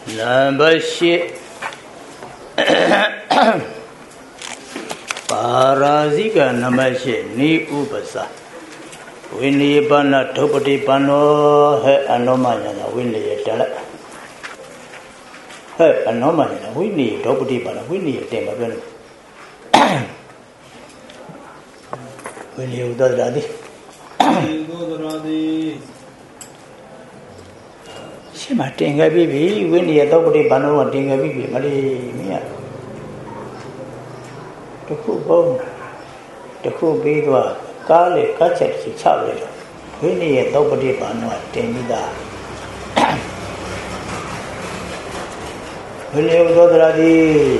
Number shit. Parazika number shit. Ni upasa. Winnie Bana Topati Pano, her anomana, Winnie Tala. Her anomana, Winnie Topati Pano, Winnie Temaben. Winnie Udadi. She might think a baby, Winnie a Topati Pano, and think a baby, Maria. The cool bone, the cool beadwa. Kale kacet si chale, Winnie a nobody pano temida. Winnie Udodi,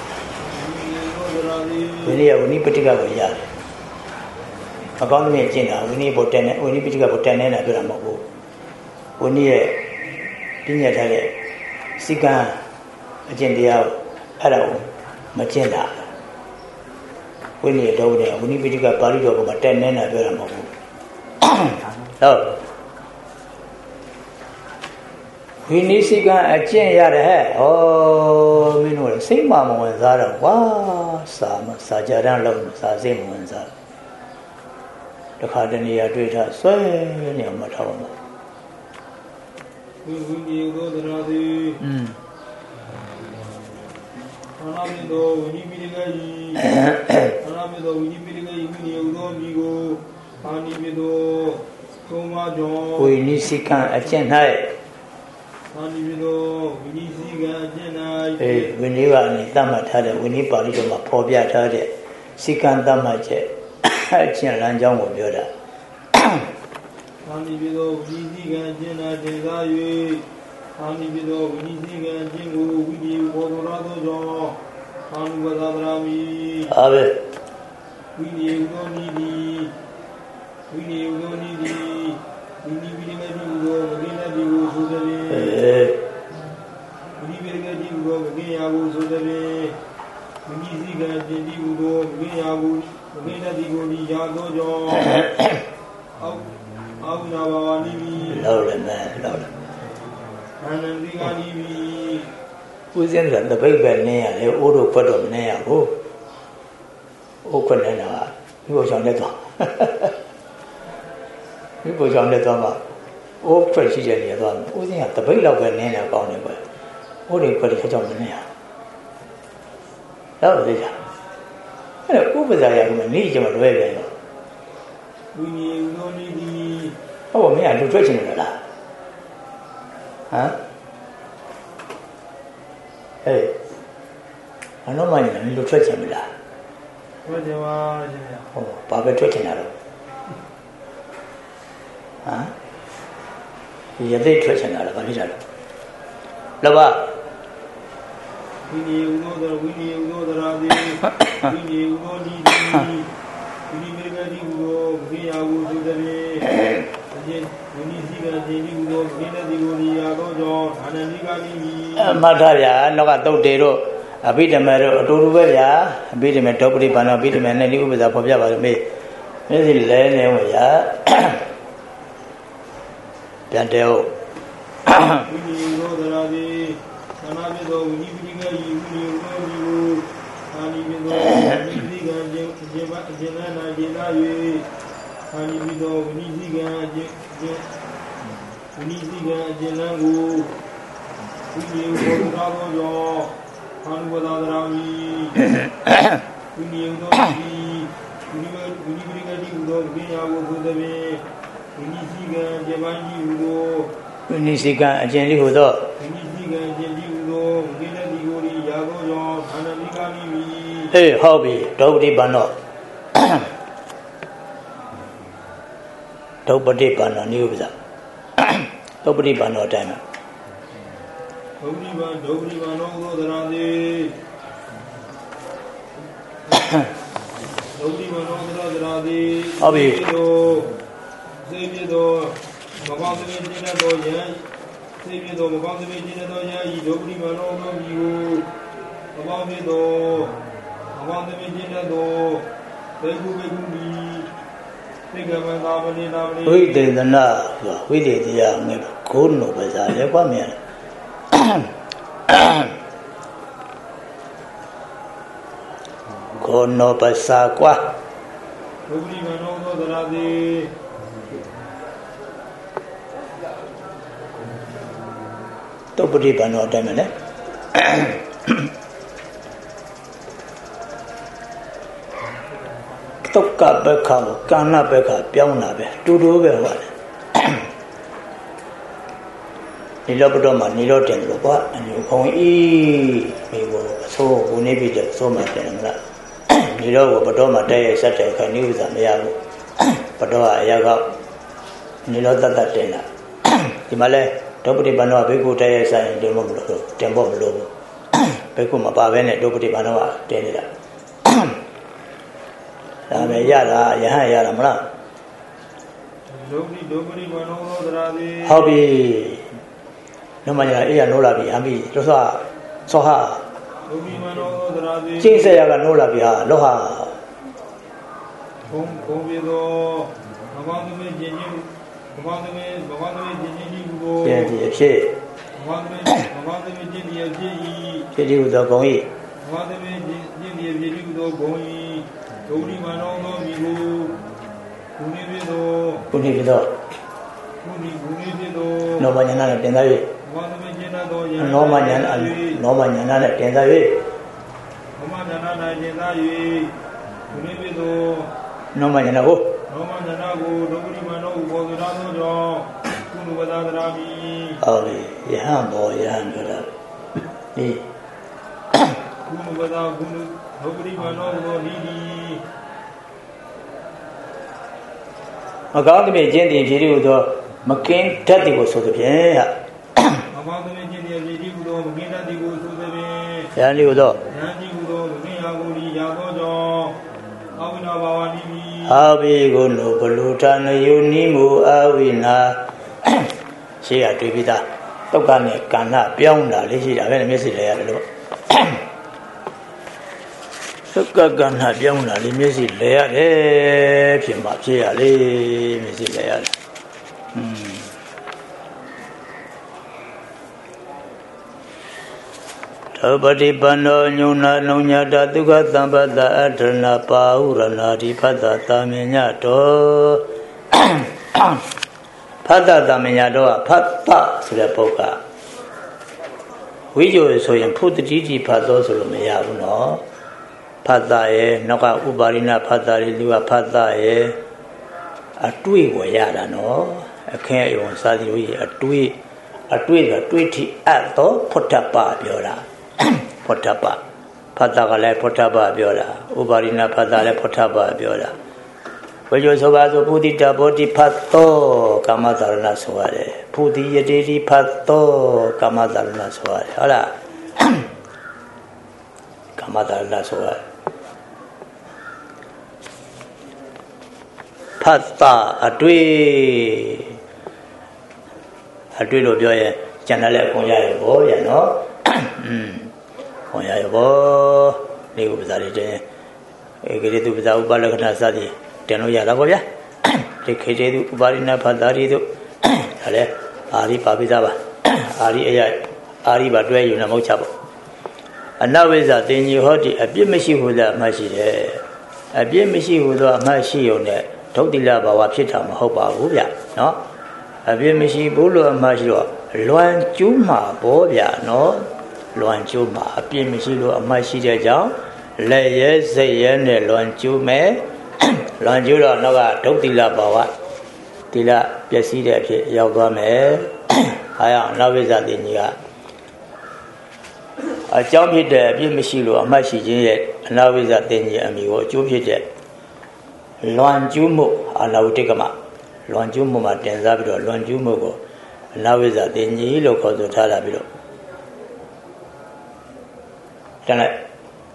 Winnie a Winnipitica Yard. A government Gina, Winnie Botan, Winnipitica Botan and a Gramago. Winnie Pinya Tale, Siga, Agendia, Hello, Magenda. Winnie a dog there, Winnipitica Parido, but 10 men are very much. Oh, Winnie Siga a chain yard ahead. Oh, we know the same mamma was Zara. Wow, some Sajaran Lone, Sazim ones are. The Cardania did her so near Matoma. Winnie go the Radi. Anamido, Winnie Anamido, Winnie, Animido, Toma John, Winnie Sikan a chain high. Animido, Winnie Siga, Jenna, Winnie Rani Damatade, Winnie Palito, Pobia Tade, Sikan Damache, Chin Lanjang will build up. Animido, Winnie Siga, Jenna, Jenna, Animido, Winnie Siga, Jingo, Winnie, Colorado John. Anubadabrami, Ave Winnie Udoni, Winnie Udoni, Winnie Villago, Vinadigo, Sudame, Winnie Villago, Villago, Sudame, Winnie Ziga, Jendigo, Villago, Vinadigo, Yago, Aunavani, Lola man, Lola. And Vigani. Who's in the baby near the Odo Podom near who? Okanana. He was on the top. He was on the top. Oh, President, you don't. Who's in the baby of a nana gone away? What do you put it on the near? That was it. And who was I? I need you away. We need no need. Oh, me, I do dressing in that. Huh? Hey, I know my name, you treat him. Oh, Papa treating her. Huh? You did treat her, but he's a lover. We need no other, we need no other, we need no need. We need to go, we are going to the way. We need to go, Matavia, Nogato Dero, a bit of matter, a Turuya, a bit of a topity pan, a bit of an enemy with a Popia me. Maybe Lane, Pianteo. we need no other, Anamido, we need to go, you, Animido, Viniciga, Jenango, we need Bravo, Anubadabrami, we need no Viniciga, Jemani, Viniciga, Jenny Hudo. Viniciga, Jenny, Vinadi, Yago, Anamikani. Hey, hobby, Dobby Bano. Nobody Bano knew that. Nobody Bano time. Dobby Bano, the Radi. Dobby Bano, the Radi. Hobby. Savior, Mabam, Savior, Mabam, Dobby Bano, you. Abamido, Abandamino, Pegu, We did the na, we did the young, cool no bazaar, Ko no pasakwa. Dopati mano darade. Dopati mano damane. Tokka bekha, kana bekha, pyawna be, tudu be hwa. Nilo budo ma nilo ten lo kwa, nilo kong i mi go so uni bi de so ma ten la. Nilo go budo ma de sa te ka ni uza me ya go. Budo a ya ga nilo ta ta ten la. Di ma le dopati bano be go de sa yin de mo lo ten bo lo. Be ko ma ba be ne dopati bano a ten ni la. Da me ya la ya han ya la ma la. Dopati mano darade. How be no manya iya no la bi ambi lo so ha Dopati mano darade. Ching se ya ga no la bi ha lo ha Kong be do. Bhagwan me jinji. Bhagwan me jinji go. ye ji phit Bhagwan me jinji ye ji. phit di hu do gong yi Bhagwan me jinji ye ji go gong yi. Dopati mano no mi go. Kuni be do. Kuni bi do be do. no manya na ten da yi Bhagwan me jinna do ya. no manya na ten da yi Mama jana na jinna yi. Kuni be do. no manya na go Roma jana go dopati mano go do ra do jo. Kunu bada darami. oh ye han bo ye han do da ni Kunu bada kunu dopati mano go ni ni. မကောင်းတဲ့ကျင့်တင်ဖြည်းဖြည်းဟူသောမကင်းတတ်သည်ကိုဆိုသဖြင့်ဟာ Bhagwan me jinji ye ji go do mginda di go so de be. ယန္တိဟူသော Yan ji go do mgin ya go ni ya do jo. Awina bawa ni mi. အာဘိကိုနိုဘလူထာနယုနိမူအာဝိနာရှေ့ကတွေ့ပြီးသားတုတ်ကနဲ့ကဏ္ဍပြောင်းတာလေးရှိတာပဲမျက်စိလဲရတယ်လို့သုက္ကကဏ္ဍပြောင်းတာလေးမျက်စိလဲရတယ်ဖြစ်မှာဖြစ်ရလေမျက်စိလဲရတယ်သောပတိပန္နောညုနာနုညတာဒုက္ခသံပတ္တအထနာပါဟုရဏာတိဖတ်တာတာမညတောဖတ်တာတာမညတောကဖတ်တာဆိုတဲ့ပုဂ္ဂိုလ်ဝိဇ္ဇေဆိုရင်ဖုတ္တိတိဖတ်တော်ဆိုလို့မရဘူးနော်ဖတ်တာရဲ့နောက်ကဥပါရိဏဖတ်တာလေးသူကဖတ်တာရဲ့အတွေ့ကိုရတာနော်အခင်းအယုံစာတိဝိအတွေ့ဆိုတွေ့ထိအပ်တော့ဖုတ္တပပြောတာဖုတ္တပဖတ်တာကလည်းဖုတ္တပပြောတာဥပါရိဏဖတ်တာလည်းဖုတ္တပပြောတာဝိဇ္ဇေဆိုပါဆိုပုတိတဘောတိဖတ်တော်ကာမသာရဏဆိုရတယ်ဖုတိယတိတိဖတ်တော်ကာမသာရဏဆိုရတယ်ဟုတ်လားကာမသာရဏဆိုရတယ်ဖတ်တာအတွေ့လို့ပြောရင်ကျန်တယ်လည်းခွန်ရရဘောရနော်ခွန်ရရဘောနေဥပဇာတွေတင်ဧကရေတုပဇာဥပလက္ခဏာစသည်တင်လို့ရတာပေါ့ဗျာဒီခေကျေတုဥပါရိဏဖတ်တာတွေတို့ဒါလည်းအာရိပါပိသပါအာရိအယအာရိပါတွဲယူနေမဟုတ်ချပေါ့အနဝိဇ္ဇတင်ကြီးဟောတိအပြစ်မရှိဟုသာအမှတ်ရှိတယ်အပြစ်မရှိဟုသောအမှတ်ရှိုံနဲ့ဒုတိယဘာဝဖြစ်တာမဟုတ်ပါဘူးဗျနော်အပြစ်မရှိဘူးလို့အမှတ်ရှိတော့လွန်ကျူးမှာပေါ့ဗျနော်လွန်ကျူးမှာအပြစ်မရှိလို့အမှတ်ရှိတဲ့ကြောင့်လက်ရဲစိတ်ရဲနဲ့လွန်ကျူးမယ်လွန်ကျူးတော့နောက်ကဒုတိယဘာဝတိလပျက်စီးတဲ့အဖြစ်ရောက်သွားမယ်အားရအနဝိဇ္ဇတင်ကြီးကအကြောင်းဖြစ်တဲ့အပြစ်မရှိလို့အမှတ်ရှိခြင်းရဲ့အနဝိဇ္ဇတင်ကြီးအမိကိုအကျိုးဖြစ်တဲ့လွန်ကျူးမှုအနာဝတိကမလွန်ကျူးမှုမှာတင်စားပြီးတော့လွန်ကျူးမှုကိုအနဝိဇ္ဇတင်ကြီးလို့ခေါ်ဆိုထားတာပြီးတော့တန်းလိုက်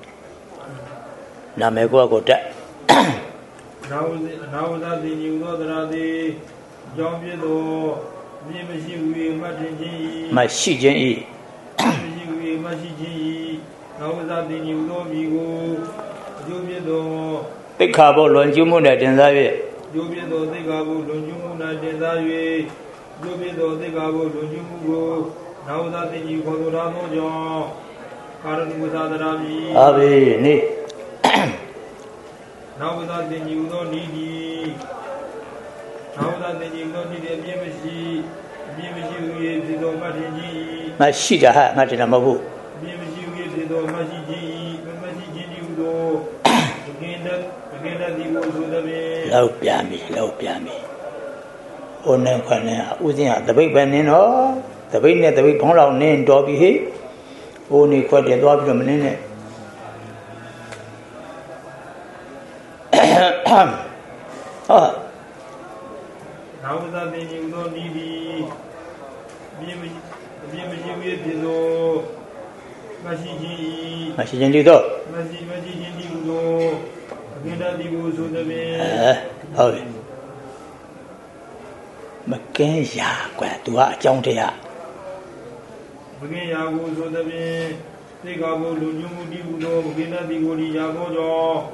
နာမည်ကိုတက်နာဝဇ္ဇတင်ကြီးသောတရာတိအကြောင်းဖြစ်သောမြင်မရှိဝေမှတ်တင်ခြင်း၏မရှိခြင်း၏မရှိဝေမှရှိခြင်း၏နာဝဇ္ဇတင်ကြီးသောမိကိုအကျိုးဖြစ်သောသိက္ခာပုလွန်ကျူးမှုနဲ့တင်စား၍ကျိုးဖြစ်သောသိက္ခာပုလွန်ကျူးမှု၌တင်စား၍ကျိုးဖြစ်သောသိက္ခာပုလွန်ကျူးမှုကိုန Now that the new Kodorano John Karanguzadarami. Avi, now that the new don't need now that the new don't need a BMC, BMC gives the Martin. Mashida, Martin Amabu. BMC gives the Maji, Maji, do again that the most of the low piami. Onen Kwana, Uzia, the big banana, the big net, the big pond name Dobby Hay, only quite a dog from an in now that they you don't need BMG with the Mashiji, Mashiji do. Mashiji do again that the most of the Mackenzie, quite to our Jontia. Again, I will so the way they got to do, again that the Goli Yago.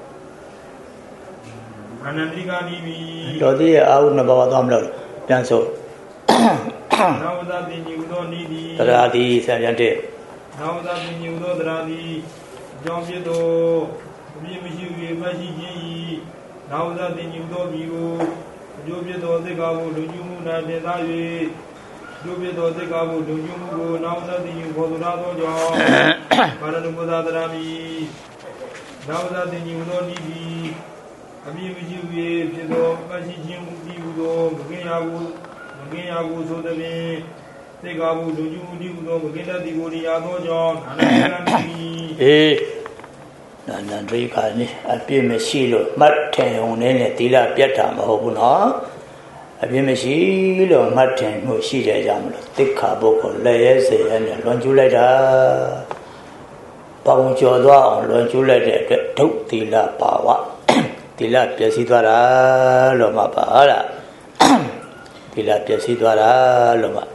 Dodi out about Domlo, Janso. Now that the new don't need Radi Sajante. Now that the new don't Radi, John Vito, BMU, Maji, now that the new don't you, Jobito, the Gabo, do you move at the Davi, Jobito, the Gabo, do you move now that the new Kodorado John, Paranumadarami, now that the new don't need. Abiyuji Pido, Majim, Diudo, Magayabu, so the way they go to Judo, Magenda, the Godiado, John, and eh, Nandrika, a Pimesilo, Martin, on any Tila Pieta, Mahobuna, a Pimesilo, Martin, who she jam, thick carboko, layers, and Lonjulata, Paunchoda, Lonjulata, took Tila Pawa. Tila Piasidara Loma Pahala Tila Piasidara Loma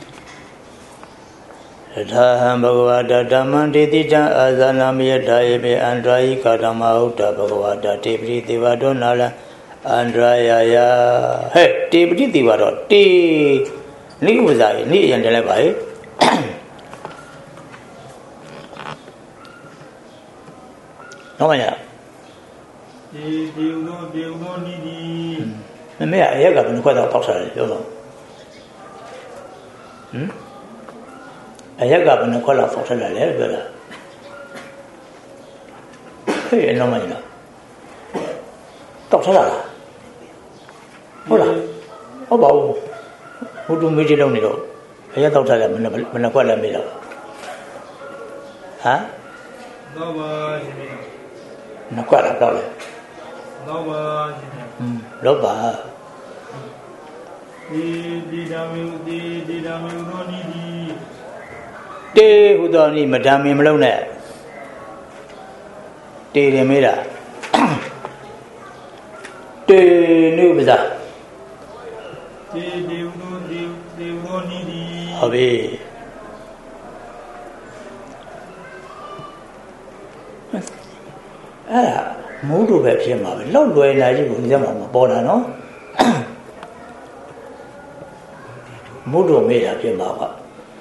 Radha Bhagavata Dhammandi Tija Azanamiya Dayame Andrai Kadama Uta Bhagavata Tibri Divado Nala Andraya Hey Tibri Divado Ti Ni Uzai Ni Yandelebai Nomanya Maybe I have got quite a possible, you know. I have got a color for a letter. Hey, no money. Doctor, hola. Oh, bow. Who do me don't know? I have doctor when I call a middle. Huh? No, quite a dollar. Loba. Day who don't need Madame Malone. Day the mirror. Day new bizarre. Hobby. Move to Baptist, not way like you with them on the border, no? Mudo made up your mama.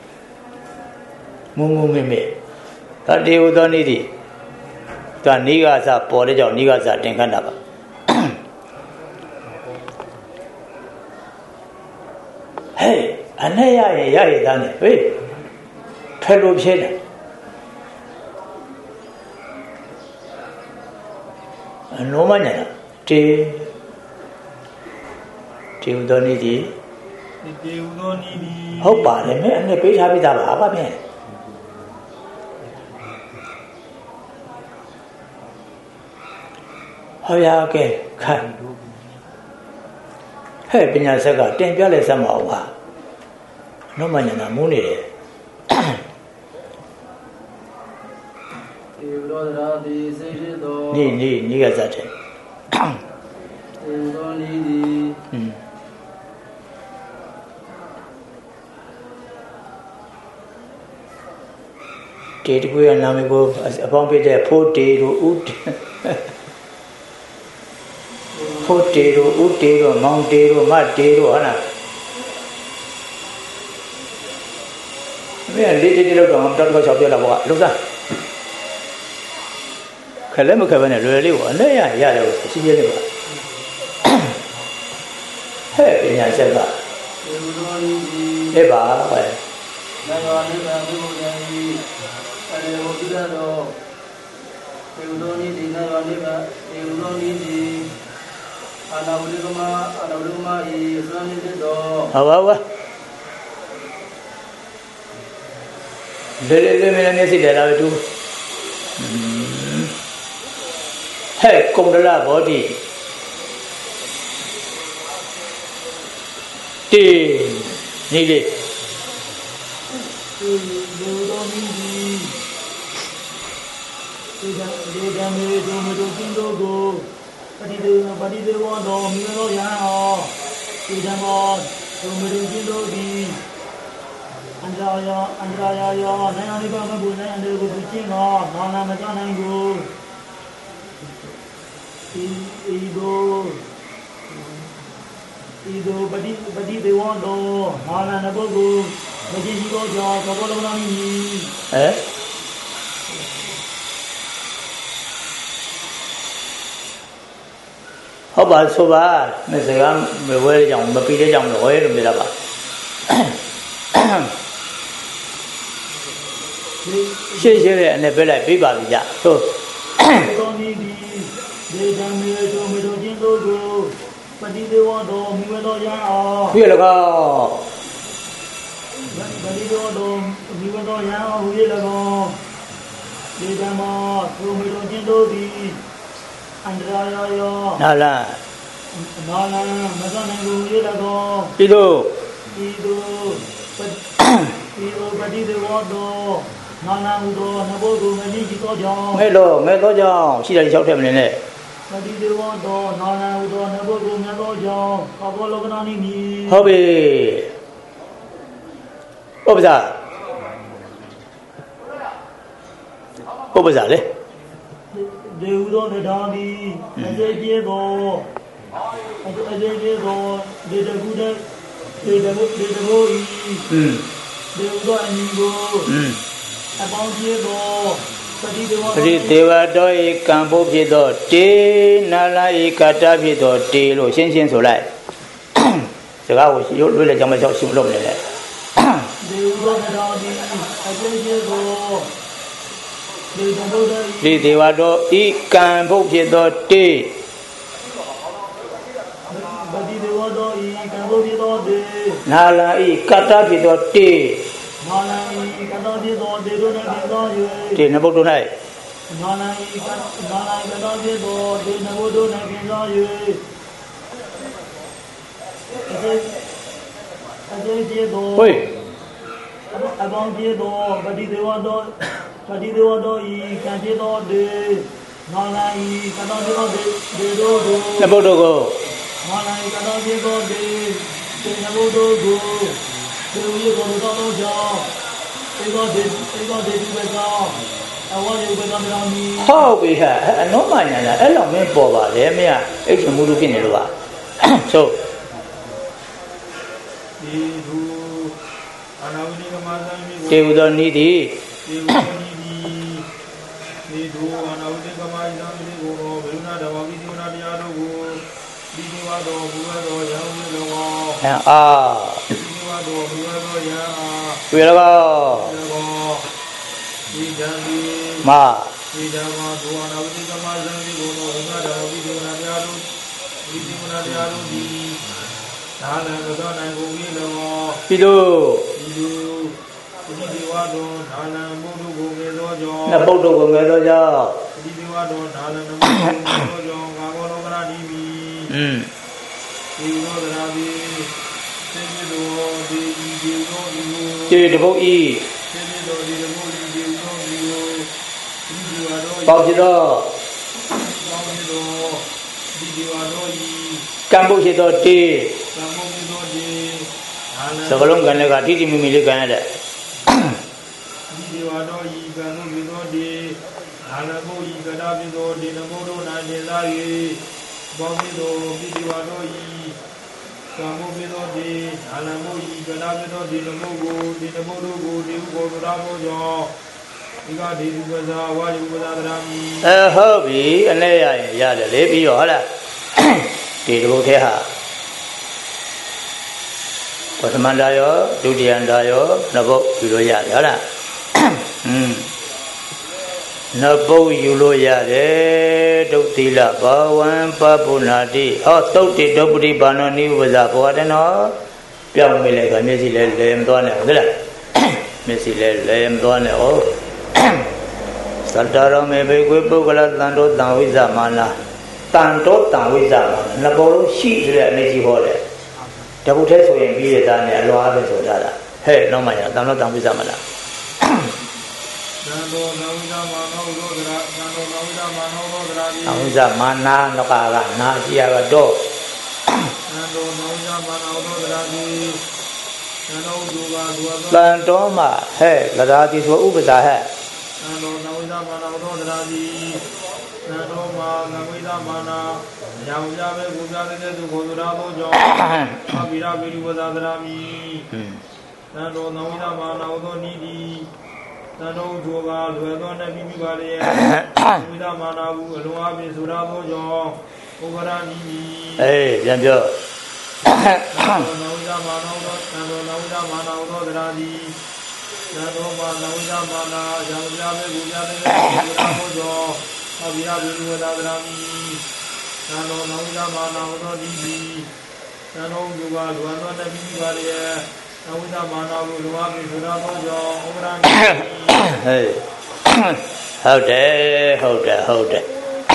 Mumu me. That day would don't need it. The niggas are porridge or niggas are taken up. Hey, and I done it. Wait. Fellow Shedder. No man, tea, don't need it. Hope by the man, the page happy that Baba man. Oh, yeah, okay, can. Hey, Pina Saga, 10 dollars somehow. No man in a moon. Ni guys at it. Did we and Namigo upon the potato, potato, mountaino, matero, Anna. ပြန်လေးတိတိလောက်တော့တော်တော်ချောက်ပြလာပေါ့ကလှုပ်စားခက်လည်းမခက်ပဲနဲ့လွယ်လေးပေါ့အနဲ့ရတယ်ကိုရှိသေးတယ်ပေါ့ဟဲ့ပညာချက်ကအဲ့ပါပဲနာယောနိဗ္ဗာန်ဘုရားကြီးအဲဟောပြတော့ေဥတော်နိတိနာယောနိဗ္ဗာန်ေဥတော်နိတိအာနာဝိကမဤသံနိတ္တောဟုတ်ပါဘူးလေမင်းမျက်စိတယ်လားတူဟဲ့ကုံဒလဘောဓိတေနေလေဒေတော်မီဒီဒေဒမေဒုမတုကင်းတို့ကိုပတိဒေဝတော်မြတ်တော်ရဟောဒီဓမ္မဒုမတုကင်းတို့သည်အန္တရာယောနိုင်ငံလေးပါမဘူးနိုင်ငံတွေကိုသူချင်းတော့ဘာနာမကြနိုင်ဘူးဤဒိုပတိဒေဝတော်ဘာနာနပုဂ္ဂိုလ်မကြည့်ရှိတော့ကြောင့်သဘောလုံးလာမည်ဟုတ်ပါဆိုပါမစကားမဝဲကြောင်မပြီးတဲ့ကြောင်တော့ဝဲလို့ပြတာပါရှေ့တဲ့အနေပဲလိုက်ပြပါပြီကြဆိုတော်မီဒီဒေဓမေတို့မတို့ချင်းတို့ကိုပတိဒေဝတော်မြွေတော်ရအောင်ပြလကောပတိဒေဝတော်မြွေတော်ရအောင်ဟူရလကောဒေဓမေတို့မတို့ချင်းတို့သည်အန္တရာယောနာလာမဇန်နိုင်ဟူရလကောဤတို့ပတိဒေဝတော်နာနာဟုသောနဘောသူမကြည့်သောကြောင့်မဲ့တော့ကြောင့်ရှိတယ်လျှောက်ထက်မနေနဲ့ပတိဒေဝတော်နာနာဟုသောနဘောသူမြတ်သောကြောင့်ဘောလောကနာနိမိဟုတ်ပြီပုပ္ပဇာလေဒေဟုသောတရားသည်အကျေကျေသောဒေတကုတဲ့ဒေတမိုးဤဒေဟုသောအညီကိုအပေါင်းဖြစ်သောပတိဒေဝတော်ဤကံဖို့ဖြစ်သောတေနာလာဤကတ္တဖြစ်သောတေလို့ရှင်းဆိုလိုက်စကားကိုရုပ်လွှဲလက်ကြောင့်မကြောက်ရှင်းလို့မလဲလေဒေဝတော်ဒီအကျဉ်းဖြစ်သောဒေဝတော်ဤကံဖို့ဖြစ်သောတေပတိဒေဝတော်ဤကံဖို့ဖြစ်သောတေနာလာဤကတ္တဖြစ်သောတေမာနဤကတောဖြစ်သောဒေတို့၌ဖြစ်သော၍တေနဘုဒ္ဓ၌မာနဤကတောဖြစ်သောဒေနဘုဒ္ဓ၌ဖြစ်သော၍အကျေဖြစ်သောဟိုအပေါင်းဖြစ်သောပတိဒေဝတော်ဤကံဖြစ်သောဒေမာနဤကတောဖြစ်သောဒေတို့ကိုနဘုဒ္ဓကိုမာနဤကတောဖြစ်သောဒေနဘုဒ္ဓကိုဒီလိုမျိုးတော့ကြောင့်ဒီတော့ဒီပဲကြောင့်အဝါရုပ်ပဲကြောင့်ဟုတ်ပြီဟာအနောမညာညာအဲ့လောက်မင်းပေါ်ပါလေမင်းကအိတ်ချမှုလို့ဖြစ်နေလို့ပါဆိုဒီဘူအနာဝိကမသံမိတေဝတော်နိတိဒီဘူအနာဝိကမသံမိကိုဘယ်နာတော်ဝိသေနာတရားတို့ကိုဒီဒေဝတော်ဘူဝတော်ရောင်းလို့အာတော်ဘုရားတော်ရာဝေရကောဒီဓမ္မိမာဒီဓမ္မဘုရားနာဝိကမသံဒီဘုံတော်ဘုရားတော်ဝိသေနာတရားတို့ဒီဒီမနာတရားတို့ဒီသာလံသောနိုင်ကိုကြီးလောပြီလို့ဒီဒေဝတော်သာလံဘုဒ္ဓကိုငယ်သောကြောင့်နဗုဒ္ဓကိုငယ်သောကြောင့်ဒီဒေဝတော်သာလံနဗုဒ္ဓကိုငယ်သောကြောင့်ကာဘောလောကနာတိမိဒီသောတရားသည်တေတဘုတ်ဤပေါဖြစ်တော့ကံဘုဖြစ်တော့တေစကလုံးကံလည်းကတိတိမိမိလေးကံရတဲ့ဒီဒေဝတော်ဤကံတို့ဖြစ်တော့တေအာလဘုဤကတာဖြစ်တော့တေနဘုတို့နာတေသာ၍ပေါဖြစ်တော့ဒီဒေဝတော်ဤ Kamu beto di alamu igala beto di namogo di namogo di ugo ramo jo iga di ugaza waju ugaza drami hobi ane ya le le pi yo hala di do the ha Pasamanda yo dudiyanda yo nabok yu lo ya hala nabok yu lo ya de duk thila bawan papunati thuတ်တိဒုပ္ပတိဘာနောနိဝဇာဘောတနောပြောင်းမိလိုက်ခါမျက်စိလဲလဲမသွားနဲ့ဟုတ်လားမျက်စိလဲလဲမသွားနဲ့ဩသတ္တရောမေဘေကွေပုဂ္ဂလတန်တောတံဝိဇမာနာတန်တောတံဝိဇမာနာနှစ်ပေါ်လုံးရှိဆိုတဲ့အမေကြီးဟောတယ်တပုတ်ထဲဆိုရင်ပြီးရတာနဲ့အလွားပဲဆိုထားတာဟဲ့နောက်မှရတန်တောတံဝိဇမာနာနန္ဒောနဝိဒမာနောသောဒရာနန္ဒောနဝိဒမာနောသောဒရာတိနဝိဇမာနာနောကကနာကြည့်ရတော့နန္ဒောနဝိဒမာနောသောဒရာတိနန္ဒောဒုဘာဒုဘာတန်တော်မှာဟဲ့လရာတိဆိုဥပဇာဟဲ့နန္ဒောနဝိဒမာနောသောဒရာတိနန္ဒောမာနဝိဒမာနာယောင်ကြပဲဘုရားတဲ့သူကိုသူရာသောကြောင့်အဘိရာပိရိဝဇာဒရာမိနန္ဒောနဝိဒမာနောသောနိတိသံတော်သူကလွယ်သောနဲ့ပြီးပြီပါလေဝိဒမာနာဘူးအလုံးအပြည့်ဆိုရသောကြောင့်ဥပရာနိမိပြန်ပြောနဝိဒမာနောသောသံတော်နဝိဒမာနောသောတရားတိသံတော်မှာနဝိဒမာနာရောင်ကြပဲဘုရားတဲ့ဘုရားသောကြောင့်အဘိရာပိရိဝဇာဒရာမိသံတော်နဝိဒမာနာသောတိတိသံတော်သူကလွယ်သောနဲ့ပြီးပြီပါလေနဝိဒမာနာကိုလောဘပိဆိုတာသောကြောင့်ဥပရာနိဟုတ်တယ်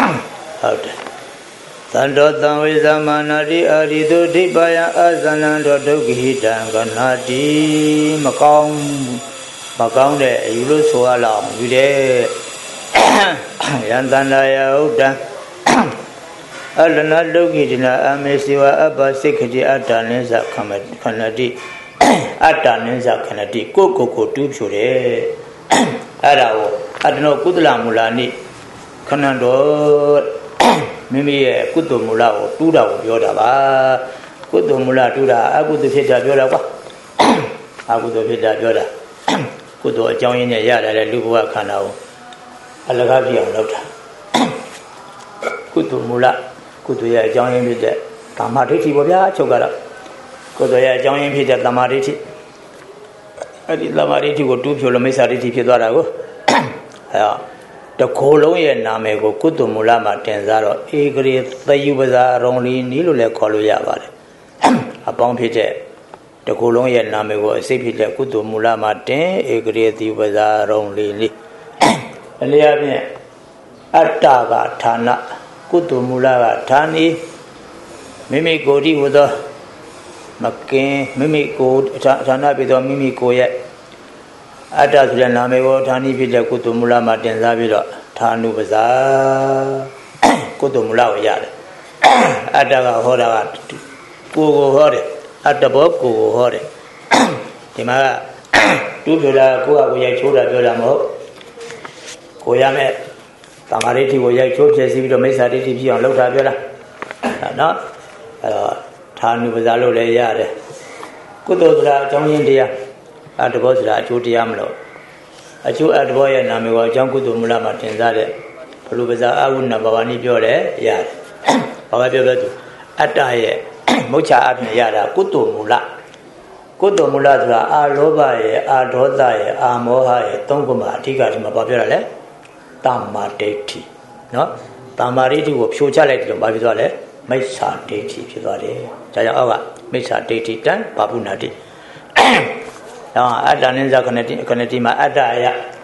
သန္တောတံဝိဇမာနာတိအာရိတုဒိပယအဇနံတောဒုက္ခိတံကနာတိမကောင်းတဲ့အယူလို့ဆိုရလောက်ယူတယ်ယံတန္တယဟုတ်တံအလနာဒုက္ခိတနာအမေစီဝအပ္ပစိခတိအတ္တနိသခဏတိအတ္တနိသခဏတိကိုတူးဖြူတယ်အဲ့ဒါကိုအတ္တနောကုသလမူလာနိခဏတော်မိမိရဲ့ကုသိုလ်မူလကိုတူးတာကိုပြောတာပါကုသိုလ်မူလတူးတာအကုသိုလ်ဖြစ်တာပြောတာကွာအကုသိုလ်ဖြစ်တာပြောတာကုသိုလ်အကြောင်းရင်းနဲ့ရတယ်လေလူဘဝခန္ဓာကိုအလကားပြအောင်လုပ်တာကုသိုလ်မူလကုသိုလ်ရဲ့အကြောင်းရင်းဖြစ်တဲ့ကာမဒိဋ္ဌိပေါ့ဗျာချုပ်ကတော့ကုသိုလ်ရဲ့အကြောင်းရင်းဖြစ်တဲ့သမာဓိဋ္ဌိအဲ့ဒီသမာဓိဋ္ဌိကိုတူးဖြိုလို့မိစ္ဆာဒိဋ္ဌိဖြစ်သွားတာကိုအဲ့တော့တခိုးလုံးရဲ့နာမည်ကိုကုသိုလ်မူလမှာတင်စားတော့ဧကရေသယုပဇာရုံလီနီးလို့လည်းခေါ်လို့ရပါတယ်အပေါင်းဖြစ်တဲ့တခိုးလုံးရဲ့နာမည်ကိုအစိတ်ဖြစ်တဲ့ကုသိုလ်မူလမှာတင်ဧကရေသယုပဇာရုံလီနီးအလျာဖြင့်အတ္တကဌာနကုသိုလ်မူလကဌာနီမိမိကိုယ်ဒီဟူသောမကင်းမိမိကိုယ်ဌာနဖြစ်သောမိမိကိုယ်ရဲ့အတ္တဆိုတဲ့နာမည်ကိုဌာနီဖြစ်တဲ့ကုသိုလ်မူလမှာတင်စားပြီးတော့ဌာနုပဇာကုသိုလ်မူလကိုရတယ်အတ္တကဟောတာကကိုယ်ကိုဟောတယ်အတ္တဘောကိုယ်ကိုဟောတယ်ဒီမှာကတူးပြတာကိုယ့်ဟာကိုယ်ရိုက်ချိုးတာပြောတာမဟုတ်ကိုယ်ရမယ်သမာဓိဋ္ဌိကိုရိုက်ချိုးဖြစ်စီပြီးတော့မိစ္ဆာဒိဋ္ဌိဖြစ်အောင်လုပ်တာပြောတာနော်အဲ့တော့ဌာနုပဇာလို့လည်းရတယ်ကုသိုလ်ဆိုတာအကြောင်းရင်းတရားအတ္တဘောဆိုတာအကျိုးတရားမလို့အကျိုးအတ္တဘောရဲ့နာမည်ကိုအကြောင်းကုသိုလ်မူလမှာတင်စားတဲ့ဘလူပဇာအဝုဏဘဝနိပြောတယ်ရတယ်ဘာပဲပြောသူအတ္တရဲ့မုတ်ချအပြင်ရတာကုသိုလ်မူလဆိုတာအာလောဘရဲ့အာဒေါသရဲ့အာမောဟရဲ့သုံးခုမှာအဓိကဒီမှာဘာပြောရလဲတမ္မာဒိဋ္ဌိနော်တမ္မာဒိဋ္ဌိကိုဖြိုချလိုက်တယ်လို့ဘာဖြစ်သွားလဲမိစ္ဆာဒိဋ္ဌိဖြစ်သွားတယ်ဒါကြောင့်အောက်ကမိစ္ဆာဒိဋ္ဌိတံဘာပုဏ္ဏတိအတ္တနိစ္စခဏတိမှာအတ္တအယ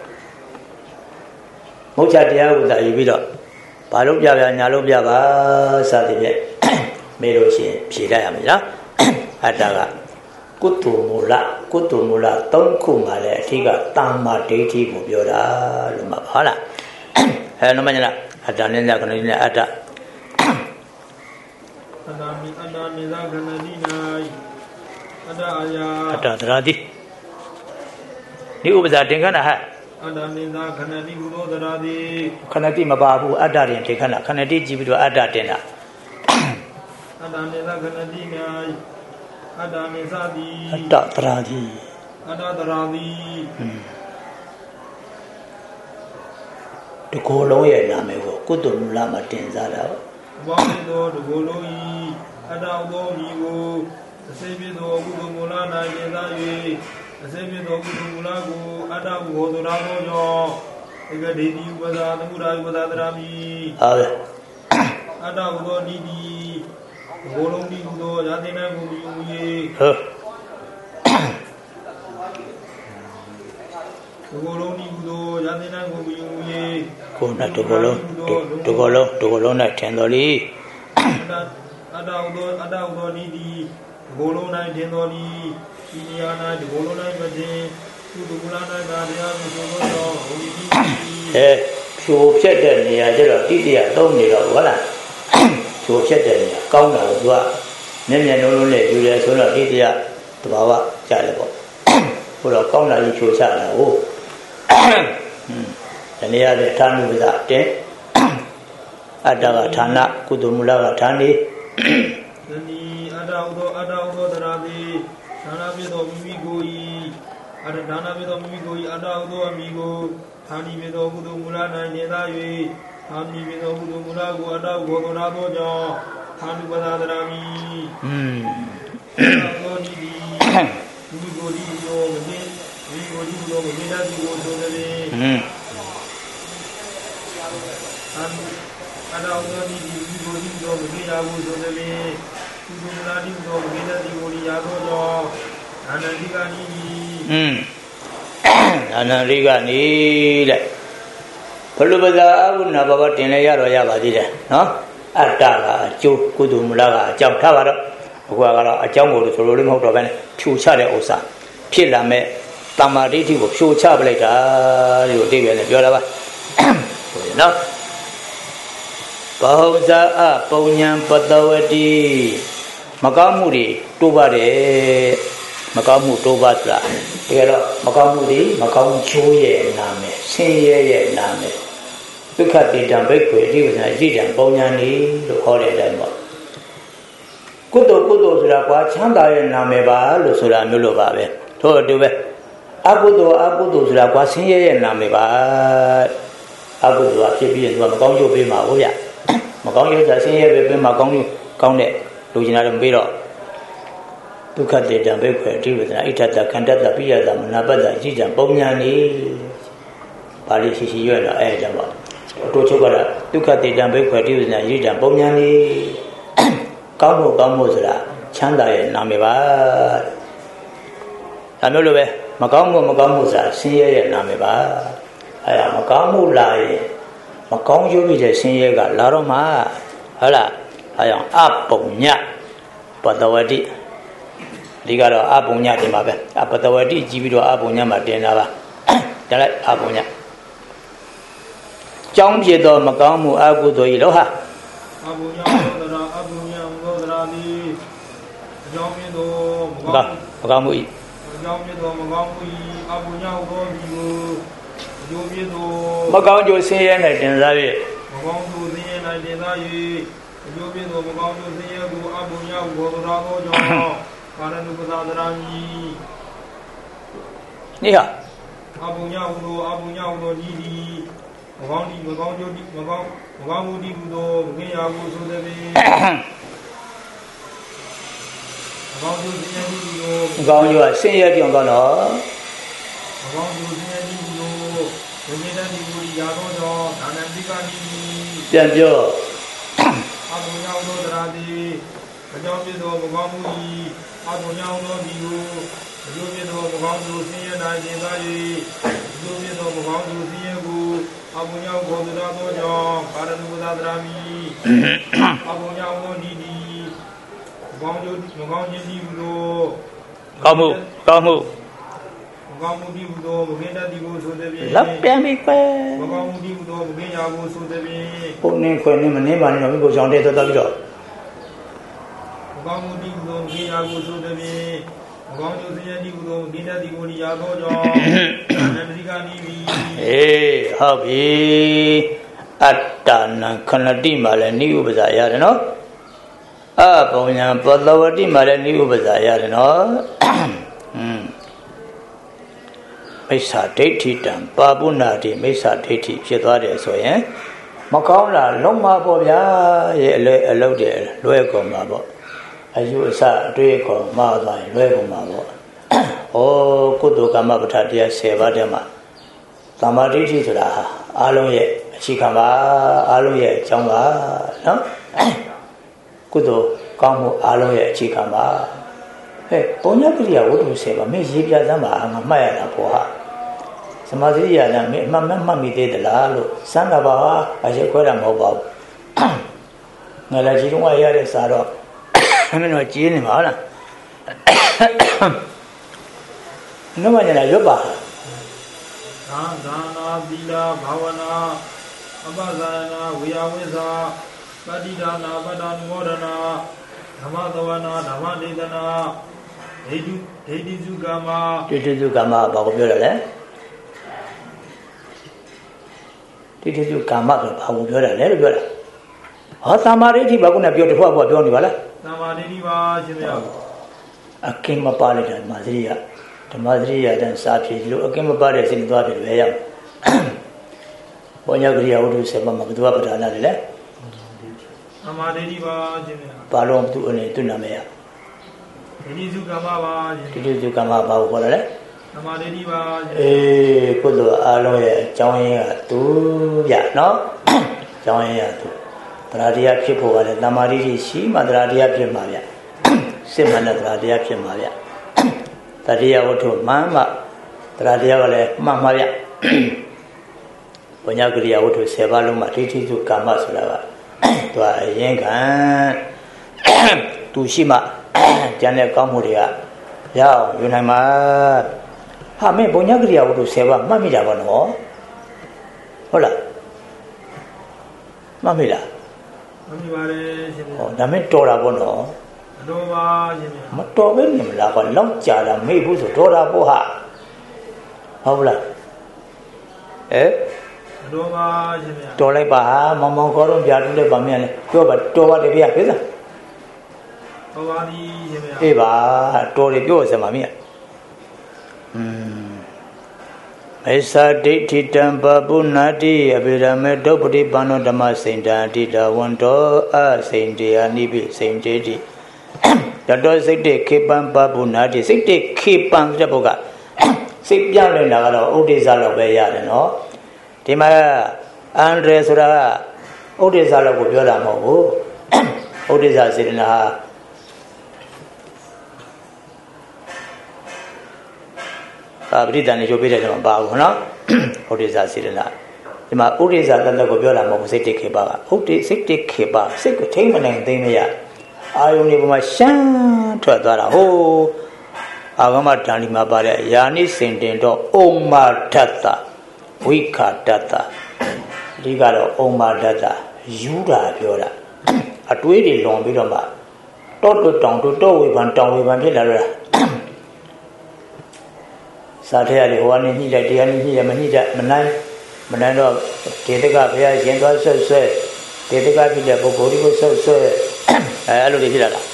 မုတ်ချတရားကိုသာယူပြီးတော့ဘာလို့ပြပြညာလို့ပြပါစသည်ဖြင့်မေးလို့ရှိရင်ဖြေတတ်ရမယ်နော်အတ္တကကုသိုလ်မူလသုံးခုမှာလည်းအထီးကတမ္မာဒိဋ္ဌိကိုပြောတာလို့မှာဟုတ်လားနောက်မှညလားအတ္တနိစ္စခဏတိနဲ့အတ္တအတ္တနိစ္စခဏတိ၌အတ္တအယအတ္တသရတိဒီဥပဇာတင်ခဏဟဲ့အတ္တနိစ္စခဏတိဘုရောသရတိခဏတိမပါဘူးအတ္တတင်ခဏကြည့်ပြီးတော့အတ္တတင်တာအတ္တနိစ္စခဏတိ၌ Adane Sadi Adatradi Adadradi The Koloya Namego, Kudumulama Tenzada Babido, the Goloi, Adado Migo, the Sabido Gudumulana Yedaye, the Sabido Gudumulago, Adam Godorano, the Gadini Baza, the Murai Bazadrami, Adado Nidi, Goloni Gudo, Yadina Gumi. Goloni Gudo, Yadina Gumi. Kona Togolo, Tendoli Adaudo Nidi, Golona Tendoli, Indiana, the Golona Bade, Tudulana Gadia, Pure Chetan, Tidia, Domino, Walla, Pure Chetan, Kauna, Nene, no, Julia, Sona, Tidia, Tabawa, Chalabo, for a Kauna, you chose Sala. And the other time without death, Adaga Tana, Kudumulaga Tani, Adaudo, the Rabi, Nanabido Migoi, Adanabido Migoi, Adaudo Amigo, Hani Vido Gudumulana, Nedawi, Hani Vido Gudumulago, Adaugo, Raboja, Hani Badarami, Anarigani, Pulubaza, Nababa Tinaya Royaba did it, no? Ataga, Kudumulaga, Jamtavara, Guagara, a jungle to rolling out of an two chade osa, Pilame, Tamariti, Shu Chableta, you dig in the Jolava. No? Bahoza, Ponyam Patawati, Makamuri, Tubare, Makamu Tobatra, Makamudi, Makam Chuye Name, Sinye Name. Look at the Dambeque, he was a Gideon Bonyani, the Holy Demo. Kudo Sura, Chanda Nameba, Lusura Mulobabe, told you. Abudo Sura, Sinye Nameba, Abudu, Chibi, and Makongo Bima, Oya. Makongo, I see every Makongo, County, Luginarium Biro. Look at the Dambeque, he was an Itata, Cantata, Pia, Nabada, Gideon Bonyani, Palisi, Edama. Tochogara, look at the Dambeque, he was a Gideon Bonyani, Kamosra, Chanda, Nameba. Anulove, Makamusa, Siya, Nameba. I am Makamu Lai, Makongo with a Siega, Laroma, Hala, I am Aponya, Patawadi. Ligaro Aponya de Mabe, Apatawadi, Gibido Aponya Madenava, Dala Aponya. Jangjedo Makamu Agudo Iloha. Makamui. Makanjo say and I didn't love it. Yeah. Abunya Didi, Magamudi Budo, Gayabu Sudavi, Gamu, say at your Gala. Kamu. Lapemi kwe. Pone kwe ni mane bani no ko jang de to ta bi do. Hey, happy Atana Kanadi Malani Ubazaya, no? ပုံညာပတဝတိမှာလည်းနိဥပဇာရတယ်နော်မိစ္ဆာဒိဋ္ဌိတံပါပုဏ္ဏတိမိစ္ဆာဒိဋ္ဌိဖြစ်သွားတယ်ဆိုရင်မကောင်းတာလုံးမပေါ့ဗျာရဲ့အလုပ်တယ်လွဲကုန်မှာပေါ့အယူအဆအတွေ့အခေါ်မှားသွားရင်လွဲကုန်မှာပေါ့ကုသိုလ်ကမ္မပဋ္ဌာတရား10ပါးတည်းမှာသမ္မာဒိဋ္ဌိဆိုတာဟာအားလုံးရဲ့အခြေခံပါအားလုံးရဲ့အကြောင်းပါနော်ကုသိုလ်ကောင်းမှုအားလုံးရဲ့အခြေခံပါပုံညကရိယာဝတ္ထု10ပါမင်းရေးပြစမ်းပါငါမှတ်ရတာပေါ့ဟာစမာသီရိယာနဲ့မင်းအမှတ်မှတ်မိသေးသလားလို့စမ်းတာပါအရှိခွဲတာမဟုတ်ပါဘူးငါလည်းကြီးတုံးကရတဲ့စာတော့မင်းတို့ကြီးနေမှာဟုတ်လားနှမညာရွတ်ပါသာနာသီလဘာဝနာအပဇာနာဝိယဝိဇာပဋိဒါနာပတ္တနုမောဒနာဓမ္မသဝနာဓမ္မဒေသနာဒိဋ္ဌိစုကမ္မဒိဋ္ဌိစုကမ္မဘာကိုပြောရလဲဒိဋ္ဌိစုကမ္မဆိုဘာကိုပြောရလဲလို့ပြောတာဟောသမာဓိဋ္ဌိဘာကိုနဲ့ပြောတဖွာပြောနေပါလားသမာဓိဋ္ဌိပါရှင်ဗျာအကင်းမပါတဲ့ဓမ္မစရိယဓမ္မစရိယတန်စာဖြည့်လို့အကင်းမပါတဲ့စိတ်သွားတယ်ပဲရဘောညကရိယာဝတ္ထု7ပါးမှာဘယ်သူကပဋ္ဌာန်းတယ်လဲသမာဓိဋ္ဌိပါရှင်ဗျာဘာလို့သူအနေသူနာမည်ရဒိဋ္ဌိစုကမ္မပါရှင်ဒိဋ္ဌိစုကမ္မဘာကိုခေါ်တယ်လဲသမာဓိဋ္ဌိပါရှင်ကုသိုလ်အားလုံးရဲ့အကြောင်းရင်းကသူဗျနော်အကြောင်းရင်းကသူတရားတရားဖြစ်ဖို့ကလည်းသမာဓိရှိမှတရားတရားဖြစ်မှာဗျစစ်မှန်တဲ့တရားတရားဖြစ်မှာဗျတရားဝတ္ထုမှန်မှတရားတရားကလည်းမှန်မှာဗျဘုညာကရိယာဝတ္ထု10ပါးလုံးမှာဒိဋ္ဌိစုကမ္မဆိုတာကသူအရင်ခံသူရှိမှကျန်တဲ့ကောင်းမှုတွေကရအောင်ယူနိုင်မှာဟာမင်းဘုညာကရိယာဝတ္ထု10ပါးမှတ်မိတာပေါ့နော်ဟုတ်လားမှတ်မိလားမှတ်မိပါတယ်ရှင်ဗျာဒါမင်းတော်တာပေါ့နော်မတော်ပါရှင်ဗျာမတော်ပဲနေမလားကွာလောက်ကြာတာမေ့ဘူးဆိုတော်တာပေါ့ဟာဟုတ်လားမတော်ပါရှင်ဗျာတော်လိုက်ပါမောင်မောင်ခေါ်တော့ပြာတူးလိုက်ပါမြန်လေပြောပါတော်ပါတယ်ဗျာပြေးစားတော်ပါသည်ရှင်ဗျာအေးပါတော်တယ်ပြောစမ်းပါမြင်မေသဒိဋ္ဌိတံပပုဏ္ဏတိအဘိဓမ္မေဒုပ္ပတိပန္နောဓမ္မစိန်တံတိတဝန္တောအစိန်တရားနိပိစိန်တေတိရတောစိတ်တေခေပံပပုဏ္ဏတိစိတ်တေခေပံတဲ့ဘုကစိတ်ပြောင်းနေတာကတော့ဥဒိစ္စလောက်ပဲရတယ်နော်ဒီမှာအန္တရာယ်ဆိုတာကဥဒိစ္စလောက်ကိုပြောတာမဟုတ်ဘူးဥဒိစ္စစေတနာပရိသန်နေချိုးပေးတဲ့ကျွန်တော်ပါဘူးနော်ဥဒိစ္စစေတနာဒီမှာဥဒိစ္စတသက်ကိုပြောတာမဟုတ်ဘူးစိတ်တိခေပါကစိတ်တိခေပါစိတ်ကိုထိမ့်မနိုင်သိမ့်မရအာယုန်ဒီပေါ်မှာရှမ်းထွက်သွားတာဟိုအာဂမတန်ဒီမှာပါတဲ့ယာနိစင်တင်တော့ဩမာဒတ္တဝိခာဒတ္တဒီကတော့ဩမာဒတ္တယူတာပြောတာအတွေးတွေလွန်ပြီးတော့မှတောတောင်တောဝေဖန်တောင်ဝေဖန်ဖြစ်လာတော့စာထဲရတယ်ဟိုကနေညှိလိုက်တရားနဲ့ညှိရမညှိတတ်မနိုင်တော့ဒေတကဘုရားရှင်သွားဆွဲဒေတကဖြစ်တဲ့ပုဂ္ဂိုလ်ဒီကိုဆွဲအဲ့လိုတွေဖြစ်လာတာ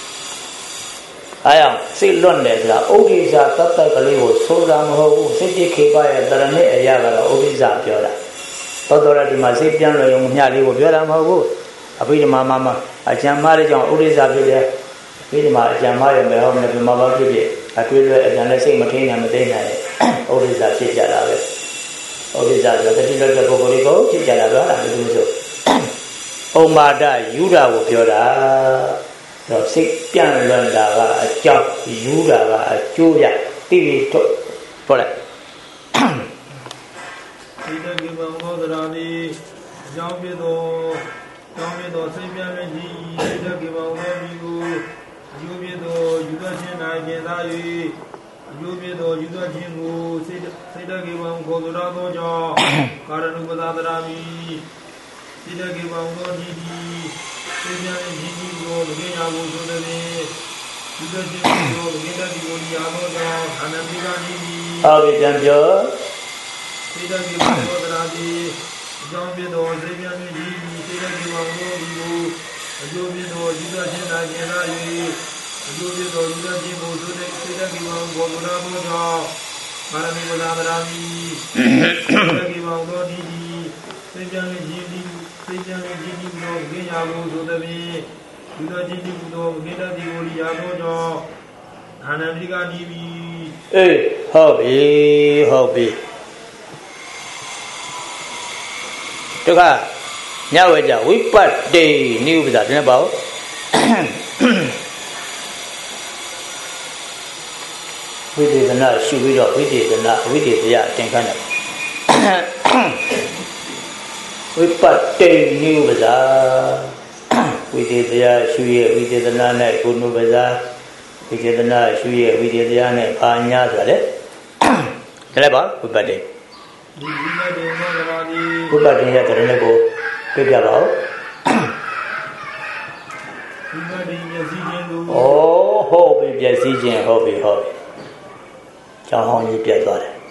အားစိတ်လွတ်တယ်ဆိုတာဥဒိစ္စတတ်တတ်ကလေးကိုဆိုတာမဟုတ်ဘူးစိတ်တိခေပရဲ့တရဏိအရာကတော့ဥဒိစ္စပြောတာသောတော်ရဒီမှာစိတ်ပြန်လွယ်ရုံမျှလေးကိုပြောတာမဟုတ်ဘူးအဘိဓမ္မာမှာအကျမ်းမားတဲ့ကြောင့်ဥဒိစ္စဖြစ်တယ်အဘိဓမ္မာအကျမ်းမားရဲ့မယ်ဟောမယ်ပြမဘာဖြစ်ဖြစ်အတွေ့လွယ်အကျမ်းနဲ့စိတ်မထိန်နိုင်မသိနိုင်ဥဒိစ္စဖြစ်ကြတာပဲဥဒိစ္စဆိုတတိလွတ်တဲ့ပုဂ္ဂိုလ်ကိုဖြစ်ကြတာပြောတာဒီလိုဆိုဩမာဒယူတာကိုပြောတာတော့စိတ်ပြန့်လွန်တာကအကြောင်းယူတာကအကျိုးရတိတိထုတ်ဟုတ်လားဒီတကိမမောဒရာတိအကြောင်းဖြစ်သောစိတ်ပြန့်လွင်ခြင်းဒီတကိမမောမိကိုအကျိုးဖြစ်သောယူသခြင်းနိုင်ကျင်သာ၍အကျိုးဖြစ်သောယူသခြင်းကိုစိတ်တကိမခေါ်သောသောကြောင့်ကာရဏုပသဒရာမိစိတကေဘောသောဒီစေညာကြီးကြီးကိုလူငယ်ရာကိုဆိုတဲ့ဒီတဲ့ဒီကိုလူငယ်တဲ့ဒီကိုရာသောကြောင့်အနန္တိကကြီးဟုတ်ပြီပြန်ပြောစိတကေဘောသောတရားကြီးအကြောင်းပြသောစေညာကြီးစေတကေဘောသောဒီကိုအကျိုးပြသောယူဇချင်းနာကျင်လာ၍အကျိုးပြသောယူဇချင်းကိုသုတေစိတကိမောဘောဓနာဘောကြောင့်မာရမီဝလာမရာမီစိတကိမောသောဒီစိတ်ကြံခြင်းဒီစိတ်ကြံခြင်းဒီသောဝိညာဉ်ကိုဆိုသည်ဖြင့်ယူဇချင်းဒီသောဝိတ္တတိကိုရိယာသောကြောင့်အာနန္တိကနိမိအေးဟုတ်ပြီတခါညဝဲကြဝိပတ်တေနိဥပဒါတင်ပါဦးဝိသေသနာရှုပြီးတော့ဝိသေသနာဝိသေတရားအတင်ခန့်တယ်ဝိပတ်တေနိဥပဒါဝိသေတရားရှုရဲ့ဝိသေသနာနဲ့ကိုနုပဒါဝိသေသနာရှုရဲ့ဝိသေတရားနဲ့ဘာညာဆိုတဲ့ဒါလည်းပါဝိပတ်တေဝိပတ်တေမောဂရာတိဝိပတ်တေရဲ့တရဏကိုပြပြပါဦးဝိပတ်တေမျက်စိခြင်းကိုဟုတ်ပြီမျက်စိခြင်းဟုတ်ပြီကျောင်းဟောင်းကြီးပြတ်သွားတယ်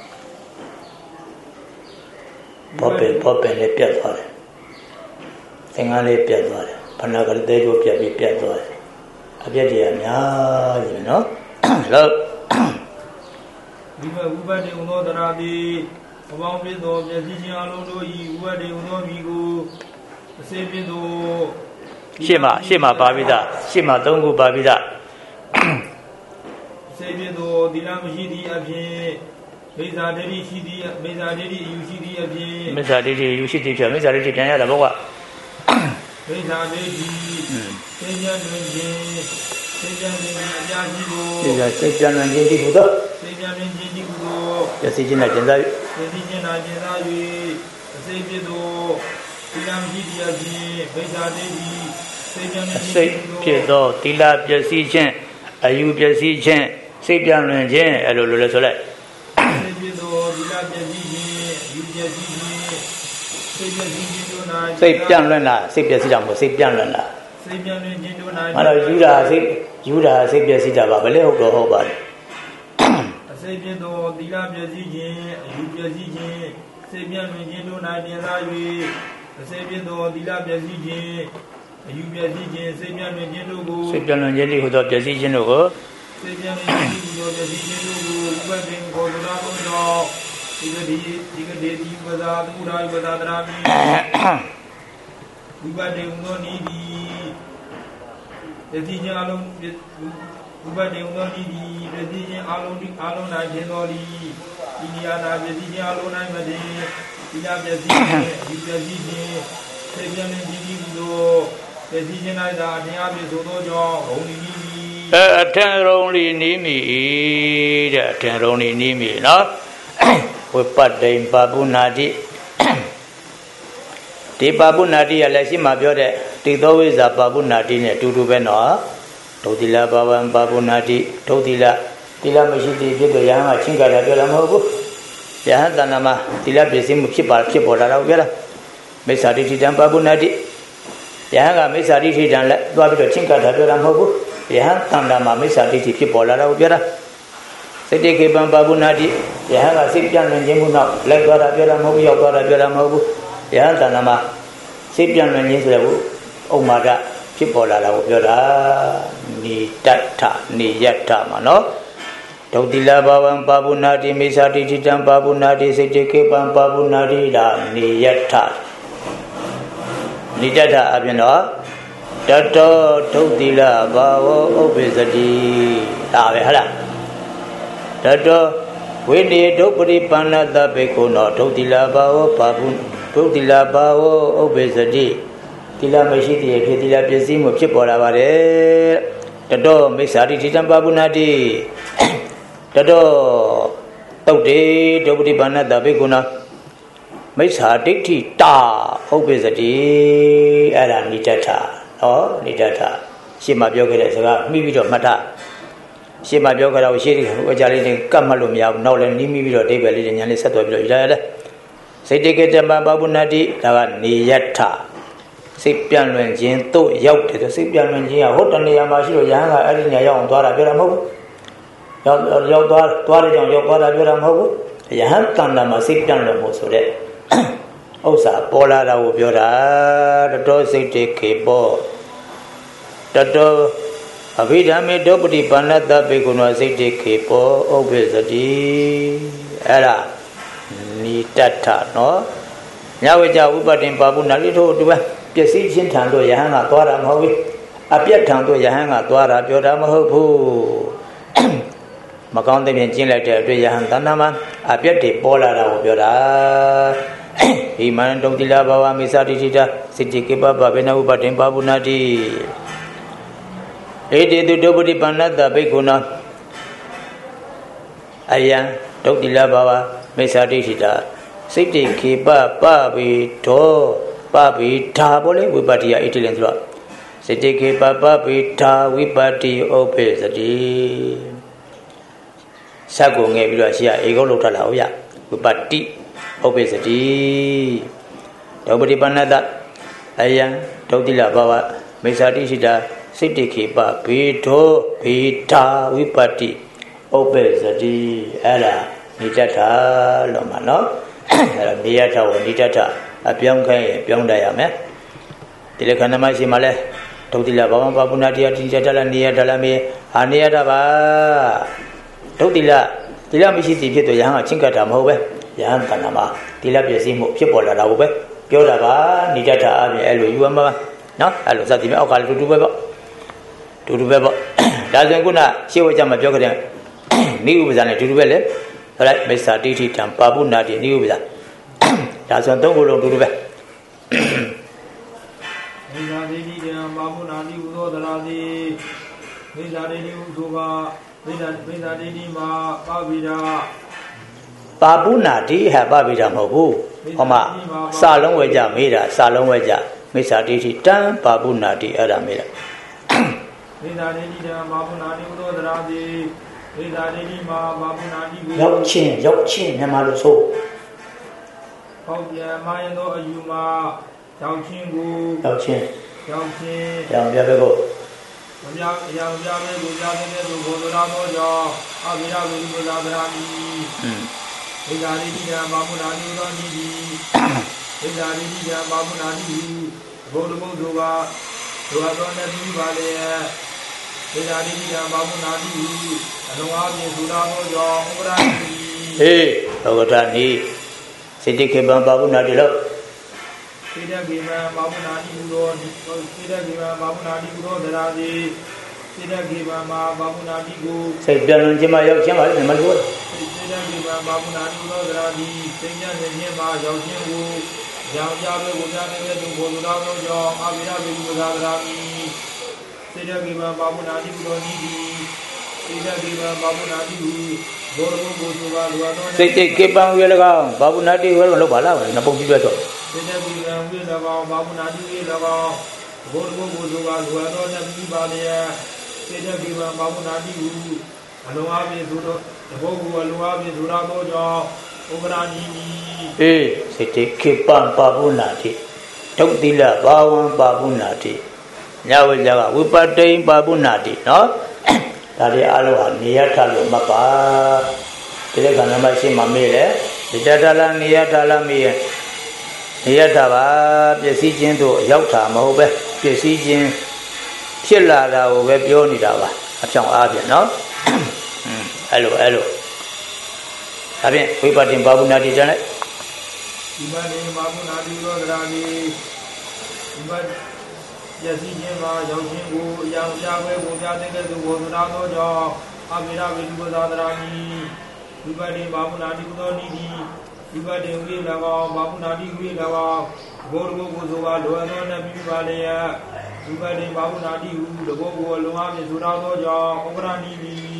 ဘောပင်လေးပြတ်သွားတယ်သင်္ကန်းလေးပြတ်သွားတယ်ဖဏကလေးသေးချိုးပြတ်ပြီးပြတ်သွားတယ်အပြတ်တွေအများကြီးနော်လို့ဝိပတ်တေဥသောတရာတိအပေါင်းပြသောမျက်စိခြင်းအလုံးတို့ဤဝိပတ်တေဥသောမိကိုအစေပြသောရှေ့မှာပါပြီးသားရှေ့မှာ၃ခုပါပြီးသားစေပြသောသီလမရှိသည့်အပြင်မိစ္ဆာဒိဋ္ဌိရှိသည့်မိစ္ဆာဒိဋ္ဌိအယူရှိသည့်အပြင်မိစ္ဆာဒိဋ္ဌိအယူရှိသည့်ဖြစ်မိစ္ဆာဒိဋ္ဌိပြန်ရတာဘောကမိစ္ဆာဒိဋ္ဌိစိတ်ကြံတွင်ခြင်းစိတ်ကြံတွင်ခြင်းအများကြီးကိုစိတ်ကြံတွင်ခြင်းဒီဟုသောစိတ်ကြံတွင်ခြင်းဒီဟုသောယသိခြင်းနဲ့ကျင်စား၍ယသိခြင်းနဲ့ကျင်စား၍အစိတ်ပြသောသီလမရှိသည့်အပြင်မိစ္ဆာဒိဋ္ဌိစိတ်ကြံတွင်ခြင်းစိတ်ဖြစ်သောသီလပျက်စီးခြင်းအယူပျက်စီးခြင်းစိတ်ပြန်လွင်ခြင်းအဲ့လိုလိုလဲဆိုလိုက်စိတ်ပြသောသီလပျက်စီးခြင်းအယူပျက်စီးခြင်းစိတ်ပျက်စီးခြင်းတို့၌စိတ်ပြန်လွင်လားစိတ်ပျက်စီးတာမဟုတ်စိတ်ပြန်လွင်လားစိတ်ပြန်လွင်ခြင်းတို့၌အဲ့တော့ယူတာစိတ်ပျက်စီးတာပါဘယ်လဲဟုတ်တော့ဟုတ်ပါတယ်အစိတ်ပြသောသီလပျက်စီးခြင်းအယူပျက်စီးခြင်းစိတ်ပြန်လွင်ခြင်းတို့၌တင်စား၍အစိတ်ပြသောသီလပျက်စီးခြင်းအယူပျက်စီးခြင်းစိတ်ပြန်လွင်ခြင်းတို့ကိုစိတ်ပြန်လွင်ခြင်းဒီဟူသောပျက်စီးခြင်းတို့ကိုစေပြန်နေဒီလိုပျက်စီးခြင်းတို့ကိုဥပဒေကိုခေါ်လာသောကြောင့်ဒီကတိဝဇာသူရာဝဇာတရာမိဥပဒေဥသောနိဒီပျက်စီးခြင်းအလုံးဥပဒေဥသောနိဒီပျက်စီးခြင်းအလုံး၌ခြင်းတော်သည်ဒီနေရာနာပျက်စီးခြင်းအလုံး၌မတည်ဒီလာပျက်စီးခြင်းဒီပျက်စီးခြင်းစေပြန်နေဒီဟူသောပျက်စီးခြင်း၌သာအတရားပြဆိုသောကြောင့်ဘုံနိအထံရုံလီနီးမီတဲ့အထံရုံလီနီးမီနော်ဝိပတ်တိန်ပါပုနာတိဒီပါပုနာတိကလည်းရှိမှပြောတဲ့တိသောဝိဇာပါပုနာတိနဲ့အတူတူပဲနော်ဒုတိလဘာဝံပါပုနာတိဒုတိလတိလမရှိသေးဖြစ်တော့ယဟန်ကချင်းကြတာပြောတာမဟုတ်ဘူးယဟန်တဏ္ဍမှာတိလပစ္စည်းမှုဖြစ်ပေါ်လာတော့ပြောတာမိစ္ဆာဒိဋ္ဌိတံပါပုနာတိယဟန်ကမိစ္ဆာဒိဋ္ဌိတံလည်းသွားပြီးတော့ချင်းကြတာပြောတာမဟုတ်ဘူးယဟန်တဏ္ဍမှာမိစ္ဆာဒိဋ္ဌိဖြစ်ပေါ်လာတာကိုပြောတာစိတ်တေကေပံပါပုနာတိယဟန်ကစိတ်ပြန်လွင်ခြင်းမှုနောက်လိုက်သွားတာပြောတာမဟုတ်ဘူးရောက်သွားတာပြောတာမဟုတ်ဘူးယဟန်တဏ္ဍမှာစိတ်ပြန်လွင်ခြင်းဆိုတဲ့ဥမာဒဖြစ်ပေါ်လာတာကိုပြောတာနိတ္ထနိယတ္ထမှာနော်ဒုတိလဘာဝံပါပုနာတိမိစ္ဆာဒိဋ္ဌိတံပါပုနာတိစိတ်တေကေပံပါပုနာတိဒါနိယတ္ထနိတ္ထအပြင်တော့တတောဒုတိလဘာဝဥပ္ပဇတိဒါပဲဟုတ်လားတတောဝိနေဒုပရိပန္နတဘေကုနောဒုတိလဘာဝပါပုဒုတိလဘာဝဥပ္ပဇတိတိလမရှိတည်းဖြစ်တိလပစ္စည်းမှုဖြစ်ပေါ်လာပါတယ်တတောမိစ္ဆာဒိဋ္ဌိတံပါပုနာတိတတောတုတ်တေဒုပရိပန္နတဘေကုနောမိစ္ဆာဒိဋ္ဌိတာဥပ္ပဇတိအဲ့ဒါနိတ္ထနိတ္ထရှေ့မှာပြောခဲ့တဲ့စကားမိပြီးတော့မှတ်ထားရှေ့မှာပြောကြတော့ရှေ့ဒီအကြလေးတွေကတ်မှတ်လို့မရဘူးနောက်လည်းနီးမိပြီးတော့အဓိပ္ပာယ်လေးတွေညာလေးဆက်သွယ်ပြီးတော့ယူရတယ်စိတ်တေကေတမပါပုဏ္ဏတိဒါကနေယထစိတ်ပြန်လွင်ခြင်းတို့ရောက်တယ်ဆိုစိတ်ပြန်လွင်ခြင်းကဟိုတနေရာမှာရှိတော့ယဟန်ကအဲ့ဒီညာရောက်အောင်သွားတာပြောတာမဟုတ်ဘူးရောက်သွားတဲ့ကြောင့်ရောက်သွားတာပြောတာမဟုတ်ဘူးယဟန်တန်တာမှာစိတ်ပြန်လွင်ဖို့ဆိုတဲ့ဥစ္စာပေါ်လာတာကိုပြောတာတတော်စိတ်တေကေပေါ့ Tato Abhidhammi Dopati Panata Bhikkhuna Siddhi Khipo Obesati Era Nitata no Nyawaja Upatin Babu Nalito Duba Pesi Chintando Yahanga Dwara Mahovi Apiatando Yahanga Dwara Pyoda Mahopu Makante Pinchin like the Yahantanama Apiati Pola Pyoda Iman Dotila Baba Misati Siddhi Kipa Babena Upatin Babu Nadi Ede to Dobudi Panata Bhikkhuna Ayan Dotila Baba Misati Siddhi Kipa Babi To Babi Tabole Vipatia Italian law Siddhi Kipa Babi Ta Vipati Obesati Sago Nebulasia Ego Talauya Vipati Obesati Dobudi Panata Ayan Dotila Baba Misati Siddhi Kipa Pito Pita Vipati Obesati Ella Nitata Lomano Niata or Nitata a Pyonka Pyondayame Telekanamashi Male Totila Bama Babunatia Tijatala Niatalame Aniataba Totila Tilamishi to Yang Chinkata Mobe Yan Kanama Tilapesimu Pipola Laube Piodaba Nitata Elu Yuama no Alosati Okal to do Bebo doesn't go now. She was a major new than a to Bele, right? Mr. Diti and Babu Nadi new that. That's one don't go to the bed. Babu Nadi have Babida Mobu, Homa, Salon Weja Mira, Salon Weja, Mr. Diti, Tan Babu Nadi Adamira. Yokchin, Namaruso. Oh, yeah, my no, you ma, Yokchin, Young Yago. Hey, Ogotani, Siddhi Kipa Babu Nadilo. Sida Giva Babu Nadi Udon, Sida Giva Babu Nadi Udon, Sida Giva Babu Nadi Go. Say, Bian Jima Yochama, and Malgo. Sida Giva Babu Nadi Udon, Sida Jima Yochama, Yabe Udane to Bodano, Abira Budami. Sida Giva Babu Nadi Udon, Sida Giva Babu Nadi Say, keep on wheel around. Babu Nadi will look allowed in a book. Sida Giva will around Babu Nadi will around. Borgo Buzuga, Luadona Bibalia, Sida Giva Babu Nadi, Aluabi Zuro, the Bogu Aluabi Zurago, Obrani. Eh, Sidi keep on Babu Nadi. Tokdila, Babu Nadi. Yawajaga, Wipate Babu Nadi, no? Tadi Aloha, Niatalo Mapa, Telekanamashi Mamile, the Jatala Niatala Mia, Niatava, Pesijin to Yauta Mobe, Pesijin, Pilada, Webionidava, a chong Abia, no? Hello. Have we put in Babu Nadi Janet? Babu Nadi Rani. Yasijima, Yoshingu, Yawe, Bujadeka, the Wodano, Amira, Vibudadrani, Ubadi, Babu Nadi, Ubadi, Babu Nadi, Borgo, Buzuva, Luana, Bibalea, Ubadi, Babu Nadi, the Bogo, Luami, Zurano, Obrani.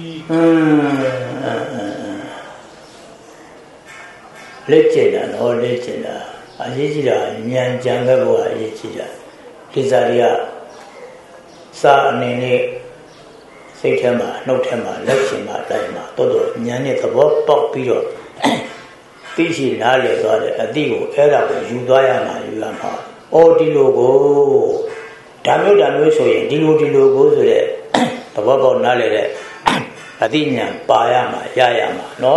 Legend or legend, Ajija, Nyan Jangago, Ajija. Kizaria Sa Nene Satama, Notama, Lexima, Lima, Todo, Nani, the Pop Piro, Fishy, Nale, Adigo, Era, Judayama, Yama, all the logo, Tamu Danuso, Dilogo, the Bobo Nale, Adina, Bayama, Yayama, no?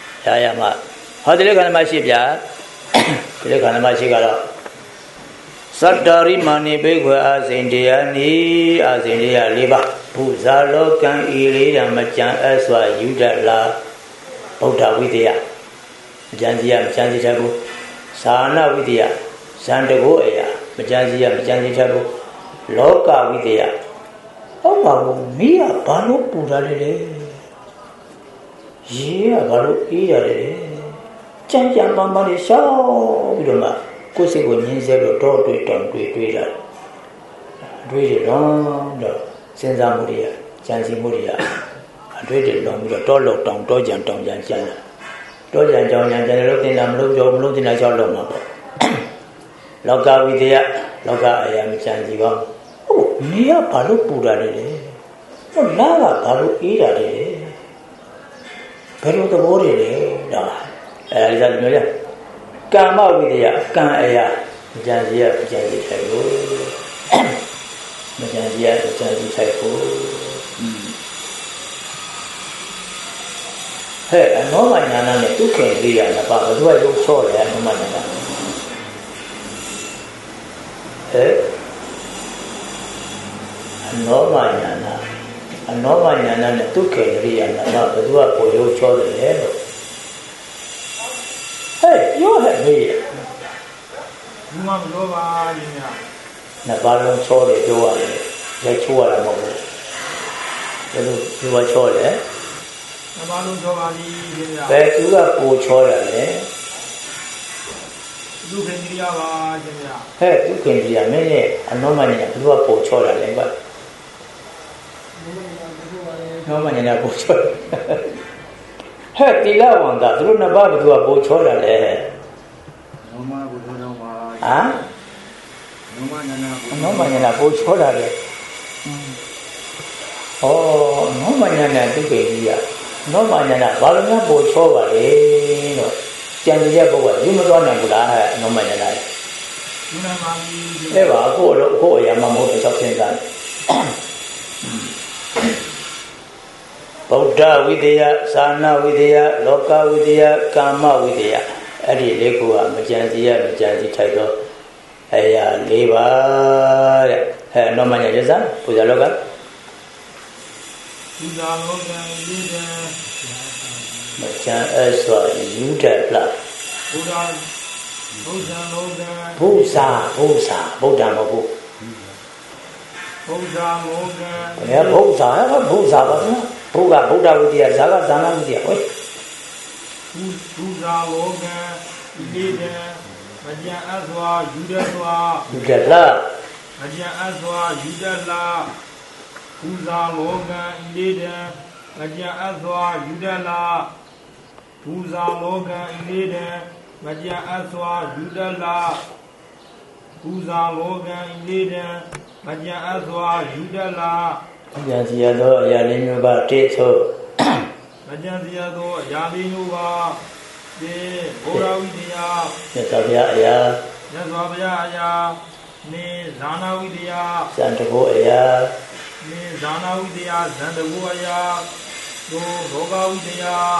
Yayama. How do you look at my ship, ya? You look at my cigar. Sattari mani bhikkhve asindiya ni asindiya liba Bhusa lokan iri ramachan aswa yudala Buddha vidya Majansiya majansi thabu Sahana vidya Sandago aya Majansiya majansi thabu Loka vidya Ông bảo Mía bà lúc bù ra đây Dĩ bà lúc ý ra đây Chẳng chẳng bà đi sao Bây giờ mà Cô sẽ có nhìn xem rồi đó Đuôi ra Đuôi rồi đó Sen ra mù đi à Chẳng xin mù đi à Đuôi rồi đó Bây giờ đó lột đồng Đó chẳng chẳng Đó chẳng lúc tin làm lúc tin là cho lột mà Lúc ca vi thế Lúc ca aya mà chẳng gì không Mía bà lúc bù ra đây Nó lá là bà lúc ý ra đây Bà lúc tôi bố đây Đó Lý do nhớ chưa Kama vidya Kama aya Majansiya majansi thaipu Majansiya majansi thaipu Hei Nó mà nhà năng này Tú khen đi là bà bà đuôi lúc xô lại Nó mà nhà năng Hei Nó mà nhà năng này Tú khen đi là bà bà đuôi bố lúc xô lại Hei Yo hei mì Nhưng mà nó bà gì nhỉ Nà bà lúc xô lại đuôi Lấy chua là một Đuôi xô lại Nà bà lúc xô bà gì nhỉ Bé chú là bố xô lại Chú khen đi à bà gì nhỉ Hei chú khen đi à mấy nhỉ Nó mà nhà đuôi bố xô lại lấy vậy Nó mà nhà bố xô Hei tí la hoàng ta Tú nà bà đuôi bố xô lại Nó mà bố xô đâu bà Hả Nó mà nhà bố xô lại Ồ Nó mà nhà tú khen đi à Nó mà nhà bà lúc nhá bố xô vào đấy Chẳng gì bố gọi Dù mà đoán này của đã Nó mà nhà này Thế bảo cô ở nhà mà một cái sắp sinh ra Buddha vidya, Sana vidya, Loka vidya, Kama vidya Adi lê cô Majansi thay đó Aya lê bà Nó mà nhà chứ sao Bùi giả lô cả Majan aswa yudala Bhusa Buddha mà bù Bhusa Buddha vidya Zaga Zana vidya Bhusa loka Ileda Majan aswa yudala Majan aswa yudala Bhusa loka Ileda Majan aswa yudala Bhusa loka Ileda Majan aswa yudala Bhusa loka Ileda Majan aswa yudala Majansiya đó aya linh nhu ba trết thô Majansiya đó aya linh nhu ba Để Bora vidya Nhật Bhya aya Ni Zana vidya Sandago aya Ni Zana vidya Sandago aya Do Loka vidya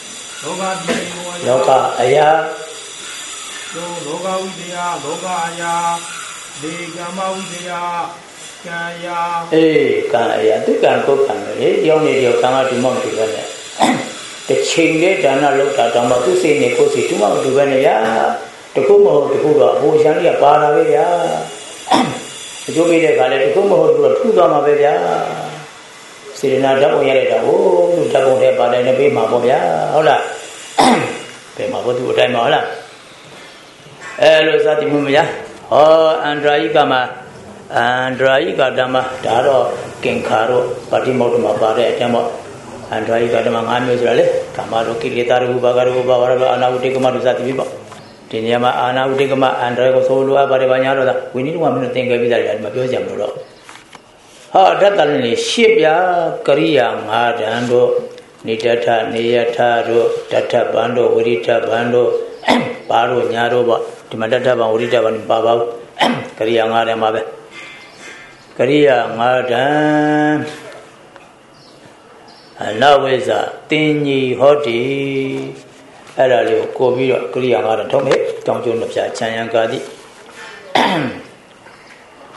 Loka aya Do Loka vidya Loka aya De Kama vidya Kaya Kaya aya Tức càng có càng đấy Yêu này điều càng là tùy mong tùy bên này Để trình đấy đã là lúc đã trong mà cứ xin này cô sĩ tùy mong tùy bên này ya Để cô mà hồn tùy cô đó Vô sáng đi bà ra về ya Chú bây giờ cả này tùy cô mà hồn tùy thu đó mà về ya Sĩ đến là đáp ơn ya để đáp ơn Đáp ơn để bà đây nó bê mà bố ya Hốt là Bê mà bố tùy trái mà hốt là Lúc xa tìm mưu ya Andrayika mà Andrayika Dhamma Đó là kinh khá rồi Bati mẫu mà bà đây Thế mà Andrayika Dhamma ngã miêu rồi đấy Kama rồi Kilita rồi Bhaga rồi Bhaga rồi Anavutikama rồi Sati Vibha Thì nhà mà Anavutikama Andrayika Solo Bà đây bà nhá rồi đó Quý ní mà mình tên cái bây giờ mà biểu giảm rồi đó Đó là này Ship ya Kariya ngã đàn rồi Nidata Niyata rồi Tata Bando Urita Bando Bà rồi nhá rồi bà Thì mà Tata Bando Urita Bando Bà bà Kariya ngã đàn mà bè Kariya ngã đàn Navesa Tinyi Hotiအဲ့ဒါလေးကိုကိုပြီးတော့ကရိယာ၅တော့ထုံးမယ်ကြောင်းကျိုးနှစ်ဖြာချမ်းရံကာတိ Hãy subscribe cho kênh Ghiền Mì Gõ để không bỏ lỡ những video hấp dẫn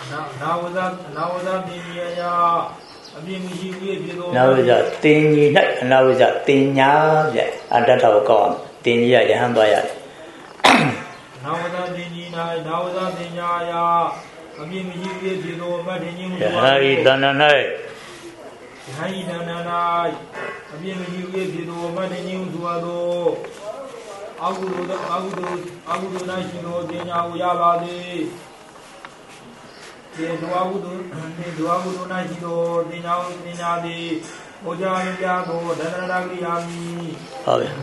နာဝဇတင်ကြီးအရာအပြင်းမရှိဘူးဖြစ်သောနာဝဇတင်ကြီး၌အနာဝဇတင်ညာပြအတ္တထောက်ကောင်းတင်ကြီးရယဟန်သွားရတယ်နာဝဇတင်ကြီး၌နာဝဇတင်ညာအရာအပြင်းမရှိဘူးဖြစ်သောမတ်တင်ကြီးမူယဟရိတဏ္ဍ၌ယဟရိတဏ္ဍ၌အပြင်းမရှိဘူးဖြစ်သောမတ်တင်ကြီးမူသောအာဟုဒ၌ရှိသောတင်ညာကိုရပါသည်ဒီဒွါဟုဒ၌ရှိသောတင်ညာသည်ဘောဇာမပြသောဒန္တရာကိယာမိဟုတ်ပြီ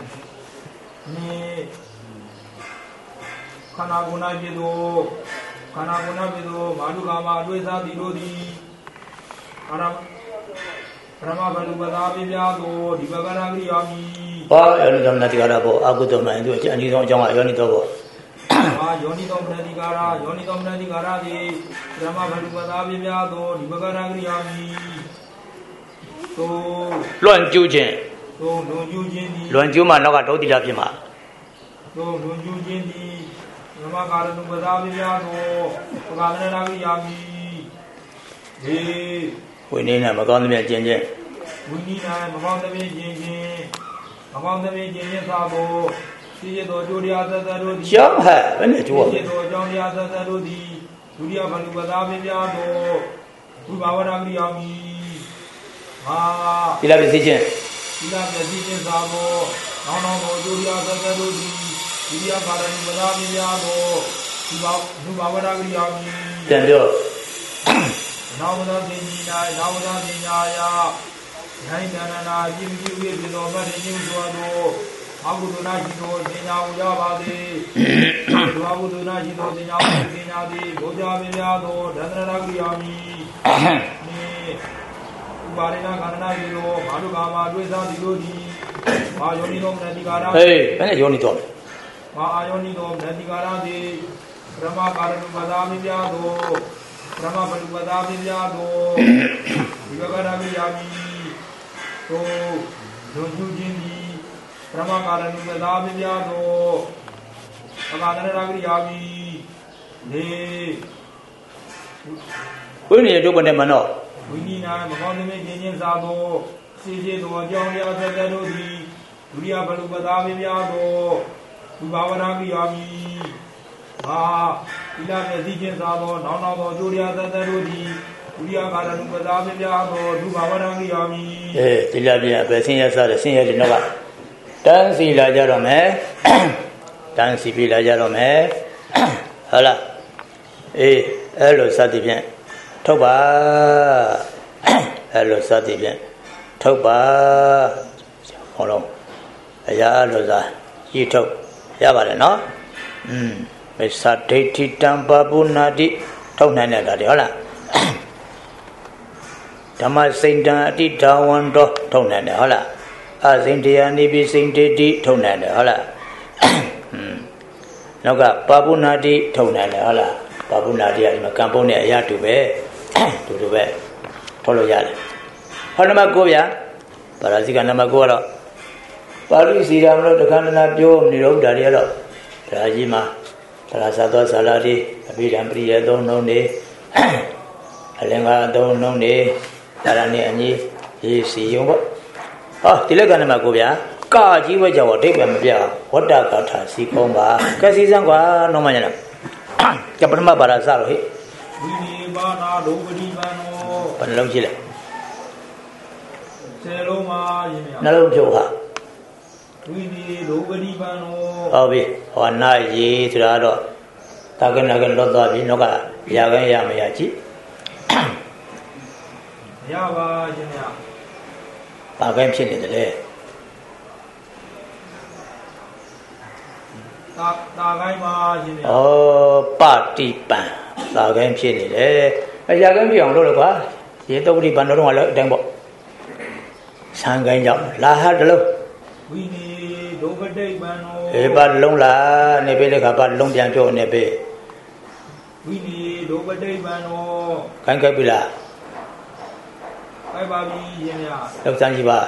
ခန္ဓာကိုယ်၌ဖြစ်သောမာနုကာမအတွေ့အစားသည်တို့သည်ပရမဘလူပသာပြပြသောဒီဘဂရကိယာမိဘာယောနိသောမနတိကာရဘောအကုသမန်သူအနည်းဆုံးအကြောင်းကယောနိသောဘောယောနိသောမနတိကာရသည်ပရမဘလူပသာပြပြသောဒီဘဂရကိယာမိသို့လွန်ကျူးခြင်းသည်လွန်ကျူးမှနောက်ကဒုတိယဖြစ်မှာသို့လွန်ကျူးခြင်းသည်ပရမကာရနုပသာပြပြသောပဂရဏကိယာမိဒီဝိနည်းနဲ့မကောင်းသဖြင့်ကျင့်ခြင်းဝိနည်း၌မကောင်းသဖြင့်ကျင့်ခြင်းသာသောသိရသောကျိုးတရားသတ္တတို့သည်ကျောင်းဟဲ့ဘယ်နဲ့ကျိုးရသိရသောကြောင့်တရားသတ္တတို့သည်ဒုတိယဘလူပသာပြပြသောဝိဘာဝရကိယာမိသီလပစ္စည်းခြင်းသာသောနောင်သောကျိုးတရားသတ္တတို့သည်ဒုတိယဘာရဏိပသာပြပြသောဝိဘာဝရကိယာမိပြန်ပြောနာဝဇတင်ကြီး၌နာဝဇတင်ညာယယဟိတဏ္ဍနာပြင်းပြည့်ဖြစ်သောမတ္တညုသောအကုသိုလ်၌ရှိသောတင်ညာကိုရပါသည်ဒုအကုသိုလ်၌ရှိသောတင်ညာကိုတင်ညာသည်ဘောဇာမင်းများသောဒန္တရာကိယာမိဥပါရိဏခန္ဓာရှိသောမာနုကာမအတွေ့အစားသည်တို့သည်မာယောနိသောမနတိကာရဟေးဘယ်နဲ့ယောနိသောမာအာယောနိသောမနတိကာရသည်ပရမကာရဏုပသာမင်းများသောပရမဘလူပသာမင်းများသောဒီဘဂရမိယာမိသို့လွန်ကျူးခြင်းသည်ပရမကာရဏုပသာမင်းများသောပဂရဏကိယာမိနေဝိနည်းတို့ဘယ်နဲ့မနောဝိနည်း၌မကောင်းသဖြင့်ကျင့်ခြင်းသာသောစေသောအကြောင်းတရားသတ္တတို့သည်ဒုတိယဘလူပသာမင်းများသောဝိဘာဝရကိယာမိသီလပြည့်စည်ခြင်းသာသောနောင်သောကျိုးတရားသတ္တတို့သည်ဒုတိယကာရဏုပသာမင်းများသောဒုဘာဝရကိယာမိသီလပြည့်ပဲဆင်းရဲစားတယ်ဆင်းရဲတဲ့နောက်ကတန်းစီလာကြတော့မယ်တန်းစီပြီးလာကြတော့မယ်ဟုတ်လားအဲ့လိုစသည်ဖြင့်ထုတ်ပါအဲ့လိုစသည်ဖြင့်ထုတ်ပါဟောတော့အရာလိုစားဤထုတ်ရပါတယ်နော်မစ္ဆဒိဋ္ဌိတံပပုဏ္ဏတိထုတ်နိုင်တဲ့ဒါတွေဟုတ်လားဓမ္မစိန်တံအတိဒါဝန္တောထုတ်နိုင်တယ်ဟုတ်လားအစိန်တရားနိပိစိန်တေတိထုတ်နိုင်တယ်ဟုတ်လားနောက်ကပပုဏ္ဏတိထုတ်နိုင်တယ်ဟုတ်လားပပုဏ္ဏတိကဒီမှာကံပုံးနဲ့အရာတူပဲတူပဲထုတ်လို့ရတယ်ဟောနံပါတ်9ဗျာပါရဇိကနံပါတ်9ကတော့ပါဠိစီရာမလို့တခဏနာပြောနေတော့ဒါတွေကတော့ဒါကြီးမှာသရသာသောဇာလာတိအဘိဓမ္ပရိယသုံးနှုံးနေအလင်္ကာသုံးနှုံးနေဒါရနဲ့အညီရေးစီယုံပေါ့ဒီလက်ကနံပါတ်9ဗျာကာကြီးဝဲကြောင့်အဓိပ္ပာယ်မပြဝတ္တကာထာစီကုံးပါကဲစီစံကွာနှုံးမညနာကပထမပါရစတော့ဟိဝိနိဘာနာဒုပတိပန္နောဘယ်နှလုံးကြည့်လိုက် 10လုံးပါရင်မြနှလုံးဖြုတ်ဟာဝိနိဒုပတိပန္နောဟုတ်ပြီဟောနာရေဆိုတာတော့တာကနာကလွတ်သွားပြီနောက်ကရာခိုင်းရမရကြည့်ရပါရှင်ဗျာဘာခိုင်းဖြစ်နေတယ်လဲတာခိုင်းပါရှင်ဗျာပတိပံတာခိုင်းဖြစ်နေတယ်ရာခိုင်းဖြစ်အောင်လုပ်လို့ကွာရေတုပ္ပတိပံတော့လည်းအတိုင်းပေါ့ဆံခိုင်းကြောင့်လာဟတလုံးဝိနိဒုပတိပံနောပါလုံးလားနေပေးတဲ့ခါပါလုံးပြန်ပြောနေပေးဝိနိဒုပတိပံနောခိုင်းခဲ့ပြီလားခိုင်းပါပြီရှင်ဗျာလောက်စမ်းကြည့်ပါ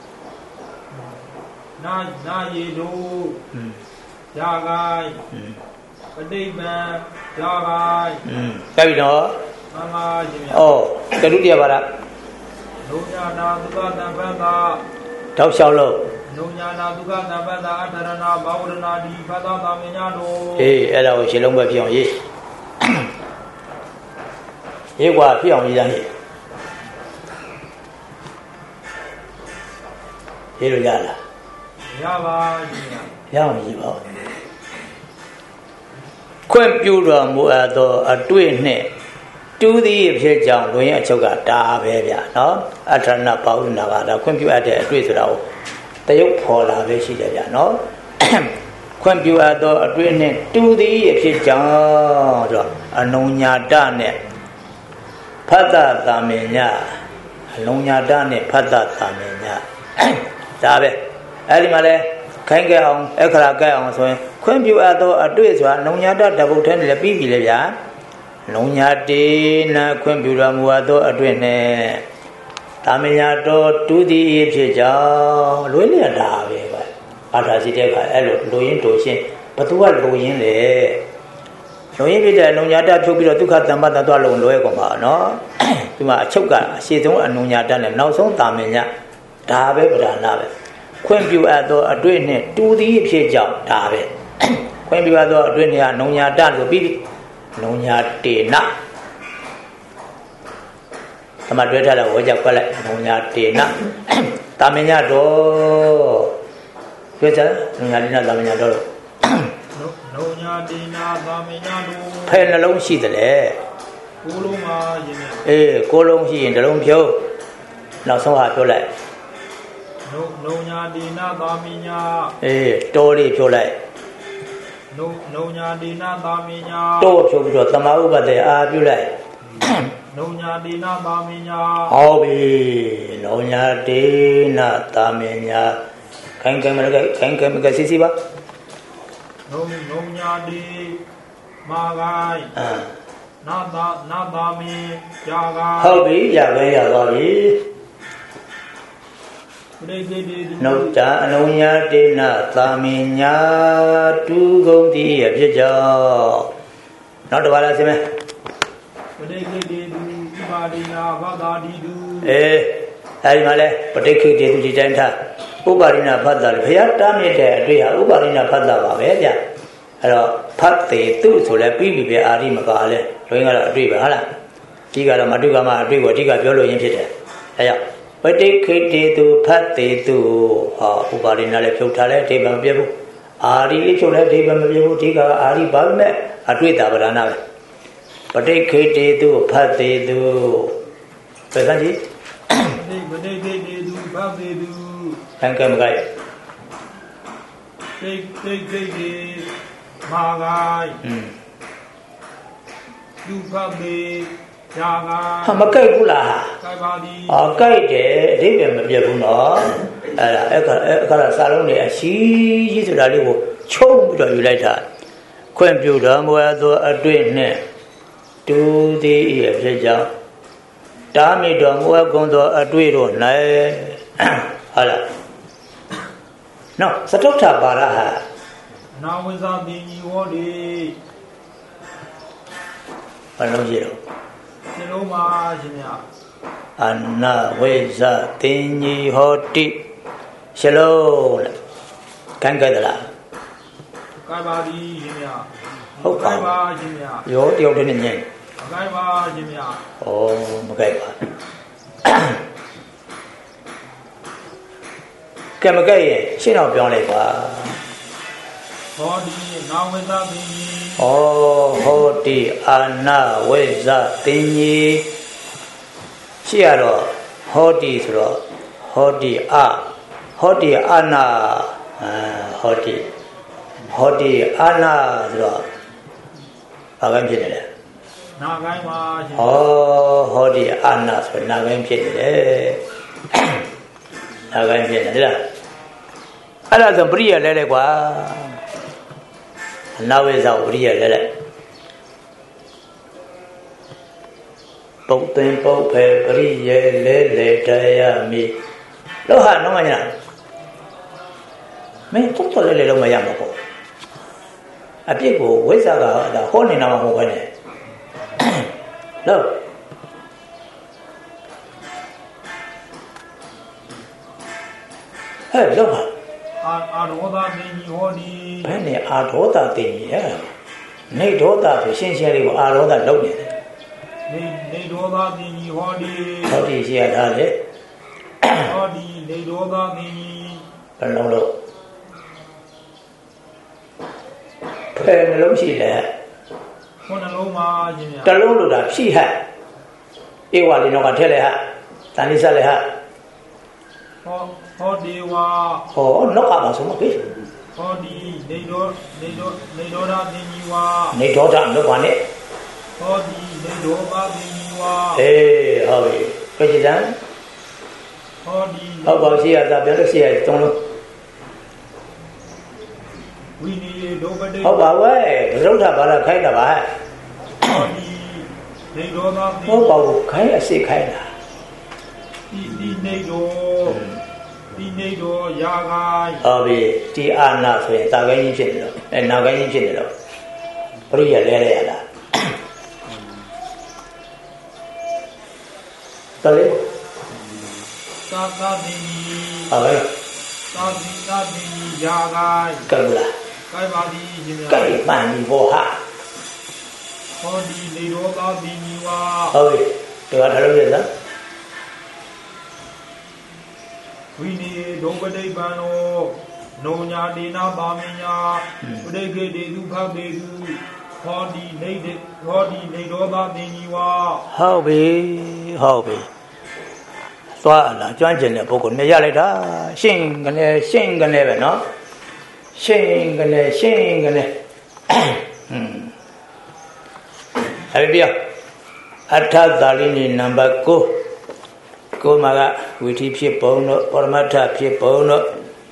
နာရေတို့ရာဂိုင်းပဋိပံရာဂိုင်းကြပြီနော်ကရုတရားပါလားနုညာနာဒုက္ခသံပတ္တာတောက်လျှောက်လို့နုညာနာဒုက္ခသံပတ္တာအတ္တရဏဘာဝရဏဒီဖသသာမညာတို့အဲ့ဒါကိုရှင်းလုံးပဲဖြစ်အောင်ရေးရေးกว่าဖြစ်အောင်ရေးကြရေးလို့ရလားရပါရှင်ရအောင်ရေးပါခွင့်ပြုတော်မူအပ်သောအတွေ့နှင့်တူးသည်ဖြစ်ကြောင်းလူရင်းအချုပ်ကဒါပဲဗျာနော်အထဏပါဥနာကဒါခွင့်ပြုအပ်တဲ့အတွေ့ဆိုတာကိုတရုပ်ဖော်လာပဲရှိတယ်ဗျာနော်ခွင့်ပြုအပ်သောအတွေ့နှင့်တူးသည်ဖြစ်ကြောင်းဆိုတော့အနုညာတနဲ့ဖတ်တာသာမင်ညအနုညာတနဲ့ဖတ်တာသာမင်ညဒါပဲအဲ့ဒီမှာလဲခိုင်းကြအောင်အခရာကြအောင်ဆိုရင်ခွင့်ပြုအပ်သောအတွေ့ဆိုတာနုညာတတပုတ်ထဲနဲ့ပြီးပြီလေဗျာနုညာတေနာခွင့်ပြုတော်မူသောအတွေ့နဲ့သာမညာတော်တူးသည်ဖြစ်ကြောင်းလွေးလျက်တာပဲကွာဘာသာရှိတဲ့အခါအဲ့လိုလူရင်းတို့ရှင်းဘသူကလူရင်းလေလူရင်းဖြစ်တဲ့နုညာတဖြုတ်ပြီးတော့ဒုက္ခသမ္ပတ္တသွားလုံးလွဲကုန်ပါနော်ဒီမှာအချုပ်ကအရှိဆုံးအနုညာတနဲ့နောက်ဆုံးသာမညာဒါပဲပဓာနာပဲခွင့်ပြုအပ်သောအတွေ့နဲ့တူးသည်ဖြစ်ကြောင်းဒါပဲခွင့်ပြုအပ်သောအတွေ့နဲ့ကနုညာတဆိုပြီးနုညာတေနသမတွဲထားတဲ့ဝေကြခွက်လိုက်နုညာတေနတာမညာတော်ပြောကြနုညာတေနတာမညာတော်နုညာတေနတာမညာတော်ဖယ်နှလုံးရှိတယ်လေကိုလုံးပါရင်ကိုလုံးရှိရင်တစ်လုံးဖြုတ်နောက်ဆုံးဟာပြောလိုက်နုညာတေနတာမညာတော်လေးဖြုတ်လိုက်နုညာတေနသာမညာတော့ဖြုတ်ပြီးတော့သမာဥပဒေအာပြုလိုက်နုညာတေနသာမညာဟုတ်ပြီနုညာတေနသာမညာခိုင်ကံမကစီစီပါနုညာတေမာဂိုင်နာသာမင်ယာဂိုင်ဟုတ်ပြီရပဲရသွားပြီနုတအနုညာတေနသာမညာတူကုန်သည်ဖြစ်ကြောင်းနောက်တစ်ပါးလားဆင်းမဲပဋိခိတေတုဥပါဒိနာဖသတိတုအဲဒီမှာလဲပဋိခိတေတုဒီတိုင်းထားဥပါဒိနာဖသဘုရားတားမြစ်တဲ့အတွေ့ဟာဥပါဒိနာဖသပါပဲဗျအဲ့တော့ဖတ်သေးသူဆိုလဲပြီးပြီပဲအာရိမကလည်းလွင်းကတော့အတွေ့ပဲဟုတ်လားဒီကတော့မတုကမအတွေ့ကိုအဓိကပြောလို့ရင်းဖြစ်တယ်အဲကြောင့်ပဋိခိတေတုဖတ်သေးသူဥပါဒိနာလည်းဖြုတ်ထားလဲအဓိပ္ပာယ်မပြတ်ဘူးအာရိလေးဖြုတ်လဲအဓိပ္ပာယ်မပြတ်ဘူးအဓိကအာရိဘာပဲမဲ့အတွေ့တာဗရဏပဲပဋိခိတေတုဖတ်သေးသူဘယ်ကကြီးပဋိခိတေတုဖတ်သေးသူခံကံမကြိုက်တိတေမာဂိုင်သူဖတ်သေးယာဂိုင်မကြိုက်ဘူးလားကြိုက်ပါသည်ကြိုက်တယ်အဓိပ္ပာယ်မပြတ်ဘူးနော်အဲ့ဒါစာလုံးတွေအရှိကြီးဆိုတာလေးကိုချုံပြီးတော့ယူလိုက်တာခွင့်ပြုတော်မူသောအတွေ့နဲ့တူသည်ဖြစ်ကြောင်းတားမိတော်မူကုန်သောအတွေ့တို့၌ဟုတ်လားနော်သတုဋ္ဌပါရဟနာဝိဇာတိညီဝောတိဘာလို့ကြည့်တော့ဒီလိုပါရှင်ဗျာအနာဝိဇာတိညီဟောတိရှလုံးလေကံကြတယ်လားကံပါသည်ရှင်ဗျာဟုတ်ပါရှင်ဗျာရောတယောက်တည်းနဲ့ညင်မကြိုက်ပါရှင်ဗျာမကြိုက်ပါကဲမကြိုက်ရင်ရှင်းတော့ပြောလိုက်ပါဟောဒီနာဝိဇ္ဇတိဟောဒီအာနာဝိဇ္ဇတိရှိရတော့ဟောဒီဆိုတော့ဟောဒီအာနာဟောဒီအာနာဆိုတော့ဘာကဖြစ်နေလဲနာကိုင်းပါရှင်ဟောဒီအာနာဆိုနာကိုင်းဖြစ်နေတယ်နာကိုင်းဖြစ်နေတယ်လားအဲ့ဒါဆိုပရိယလဲလဲကွာအနာဝိဇ္ဇပရိယလဲလဲပုတ်တင်ပုတ်ဖယ်ပရိယလဲလဲတရားမိလောဟာနော်မညာမင်းပုတ်တော်လဲလဲလုံးမရမှာပေါ့အပြစ်ကိုဝိဇ္ဇကဟောနေတာမဟုတ်ဘဲနဲ့လို့လောက်ပါအာဒေါသသိညီဟောဒီဘယ်နဲ့အာဒေါသသိညီလဲနေဒေါသဆိုရှင်းရှင်းလေးကိုအာဒေါသလောက်နေတယ်နေဒေါသသိညီဟောဒီဟောဒီရှိရတာလေဟောဒီနေဒေါသသိညီဘယ်လုံးလို့ဖယ်နှလုံးရှိတယ်ခုနှလုံးပါရှင်ဗျာတလုံးလို့တာဖြိဟတ်ဧဝလေးတော့ကထဲလေဟတ်တန်လေးဆက်လေဟတ်ဟောဒီဝါဟောနောက်ကပါဆိုမကိဟောဒီနေဒေါသသိညီဝါနေဒေါသလို့ပါနဲ့ဟောဒီနေဒေါသသိညီဝါအေးဟုတ်ပြီကြည့်ကြံဟောဒီဟုတ်ပါရှိရတာပြောလို့ရှိရသုံးလို့ဝိနည်းဒုပတိဟုတ်ပါဝဲရုဒ္ဓဘာသာခိုင်းတာပါဟောဒီနေဒေါသဟုတ်ပါဘူးခိုင်းအစစ်ခိုင်းတာဒီနေဒေါရာဂိုင်းဟုတ်ပြီဒီအာနာဆိုရင်သာခိုင်းကြီးဖြစ်နေတော့နာခိုင်းကြီးဖြစ်နေတော့ပရိယလဲရလားတလေသာတိဟုတ်ပဲသာတိရာဂိုင်းကဲလားကဲပါသည်ရှင်ဗျာကဲပန်ဒီဘောဟာဟောဒီနေဒေါသသိညီဝါဟုတ်ပြီဒီကထားလို့ရလားဝိနည်းဒုပတိပံနောနောညာဒေနာပါမညာပရိခေတေသူခပေသူဟောဒီနေဒေါသသိညီဝါဟုတ်ပြီသွားလာကျွမ်းကျင်တဲ့ပုဂ္ဂိုလ်မြင်ရလိုက်တာရှင်းကနေပဲเนาะရှင်းကနေအဲ့ဒီအထသာလိနီနံပါတ်9ကိုမှာကဝိသီဖြစ်ပုံတော့ပရမတ္ထဖြစ်ပုံတော့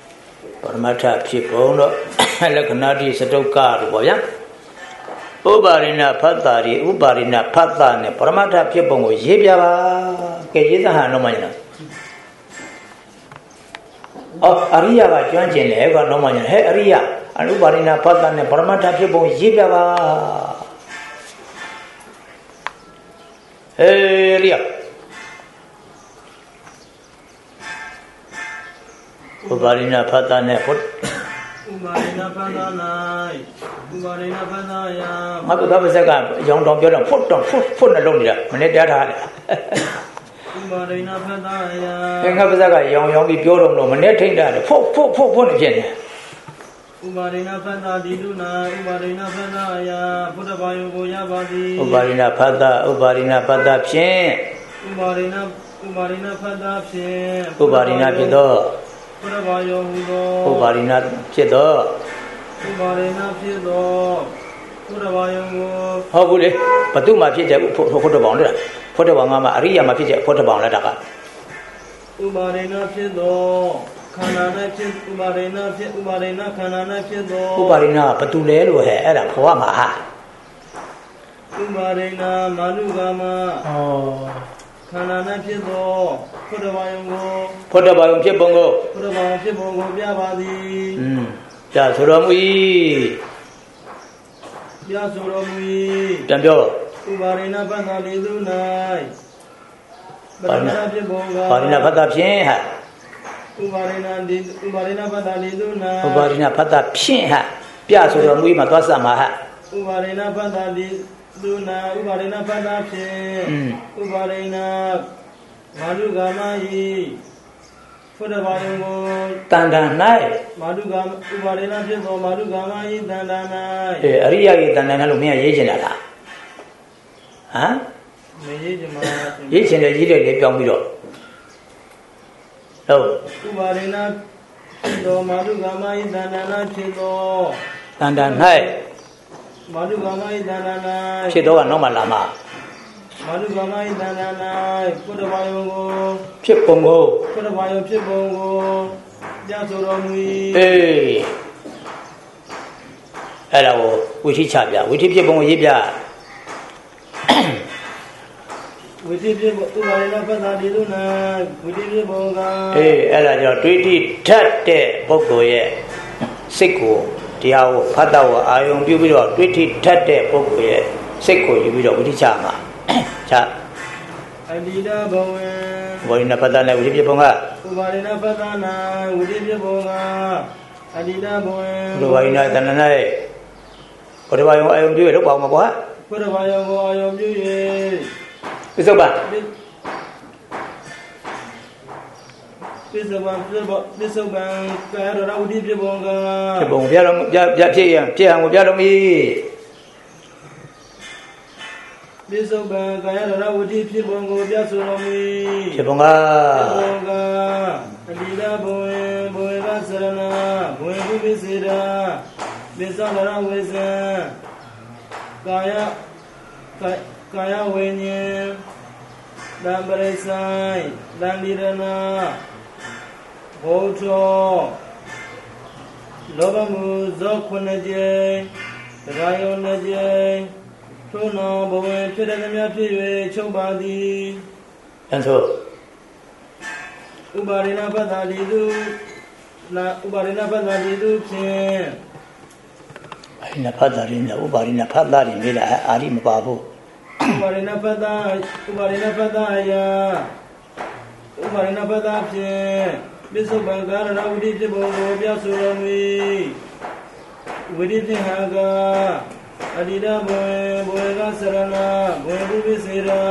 လက္ခဏာတိစတုကလို့ပေါ့ဗျာဥပါရိဏဖတ်တာရီဥပါရိဏဖတ်တာနဲ့ပရမတ္ထဖြစ်ပုံကိုရေးပြပါကဲရေးသဟန်တော့မှညာအရိယကကျွမ်းကျင်တယ်ကတော့မှညာဟဲ့အရိယအနုပါရိဏဖတ်တာနဲ့ပရမတ္ထဖြစ်ပုံရေးပြပါဟေးရိယဥပါရိဏဖတ်တာနဲ့ဥပါရိဏဖတ်တာ၌ဥပါရိဏဖတ်တာယငါကဘာစကားရောင်တောင်ပြောတော့ဖွတ်နဲ့လုံးနေတာမနေ့တရားထားတယ်ဥပါရိဏဖတ်တာယငါကဘာစကားရောင်ပြီးပြောတော့မနေ့ထိတ်တာဖွတ်နေဖြစ်နေဥပါရိဏဖတ်တာဒီလူနာဥပါရိဏဖတ်တာယဘုဒ္ဓဘာယကိုရပါသည်ဥပါရိဏဖတ်တာဖြင့်ဥပါရိဏဖတ်တာဖြင့်ဥပါရိဏဖြစ်သောဘုဒ္ဓဘာယဟူသောဥပါရိဏဖြစ်သောဘုဒ္ဓဘာယကိုဟုတ်ဘူးလေဘသူမှဖြစ်တဲ့ဘုဒ္ဓဘောင်လားဘုဒ္ဓဘောင်ကမှအရိယာမှဖြစ်တဲ့ဘုဒ္ဓဘောင်လားတာကဥပါရိဏဖြစ်သောခန္ဓာ၌ဖြစ်ဥပါရိဏခန္ဓာ၌ဖြစ်သောဥပါရိဏဘသူလဲလို့ဟဲ့အဲ့ဒါဘောကမှာဟာဥပါရိဏမာနုကာမခန္ဓာ၌ဖြစ်သောဘုဒ္ဓဘာယဖြစ်ပုံကိုပြပါသည်ပြဆိုတော်မူ၏တံပြောဥပါရိဏဖတ်တာလေးသူ၌ပါရိဏဖြစ်ပုံကပါရိဏဖတ်တာဖြင့်ဟာဥပါရိဏဖတ်တာလေးသူ၌ဥပါရိဏဖတ်တာဖြင့်ဟာပြဆိုတော်မူ၏မှာသွားစမှာဟာဥပါရိဏဖတ်တာလေးသူနာဥပါရိဏဖတ်တာဖြင့်ဥပါရိဏမာနုကာမဤဘုဒ္ဓဘာယကိုတန်တန်၌မာနုကာမဥပါရိဏဖြစ်သောမာနုကာမဤတန်တန်၌အရိယကြီးတန်တန်၌လို့မင်းရေးချင်တာလားဟမ်မရေးချင်ပါဘူးရေးချင်တယ်ရေးတယ်လေပြောင်းပြီးတော့ဟုတ်ဥပါရိဏဖြစ်သောမာနုကာမဤတန်တန်၌ဖြစ်သောတန်တန်၌မာနုကာမဤတန်တန်၌ဖြစ်တော့ကနောက်မှလာမှာမာနုကာမဤတန်တန်၌ဘုဒ္ဓဘာယကိုဖြစ်ပုံကိုဘုဒ္ဓဘာယဖြစ်ပုံကိုပြဆိုတော်မူ၏အဲ့ဒါကိုဝိသိချပြဝိသိဖြစ်ပုံကိုရေးပြဝိသိဖြစ်ပုံဥပါရိဏဖတ်တာဒီလိုနာဝိသိဖြစ်ပုံကအဲ့ဒါကြောင့်တွေးတိထက်တဲ့ပုဂ္ဂိုလ်ရဲ့စိတ်ကိုတရားကိုဖတ်တော့အာယုံပြုပြီးတော့တွေးထိထက်တဲ့ပုဂ္ဂိုလ်ရဲ့စိတ်ကိုယူပြီးတော့ဝိသိချမှာချ Adida Bowen Warina Padana with Yaponga Warina Padana with Yaponga Adida Bowen Warina Tanane What do I do it about my boy? What do I do? It's over. This is about Carol with Yaponga Yaponga Bisoba Gayana would eat Bongo Biasonomi Chiponga Alida Boega Serana Boegu Bisida Bisana Wesa Kaya Wenye Dambaresai Dandirana Hoto Lobamu Zokunaje Rayonaje Tuna Bowen Chedamia Chobadi and so Ubarina Badalidu Ubarina Badalidu Arina Padarina, Ubarina Padari, Mila, Arim Babu Ubarina Padaya Ubarina Padapse Bishop Bangara would eat the Bongo Biasurami would eat the Haga Adida Boega Serana, Boegu Bisira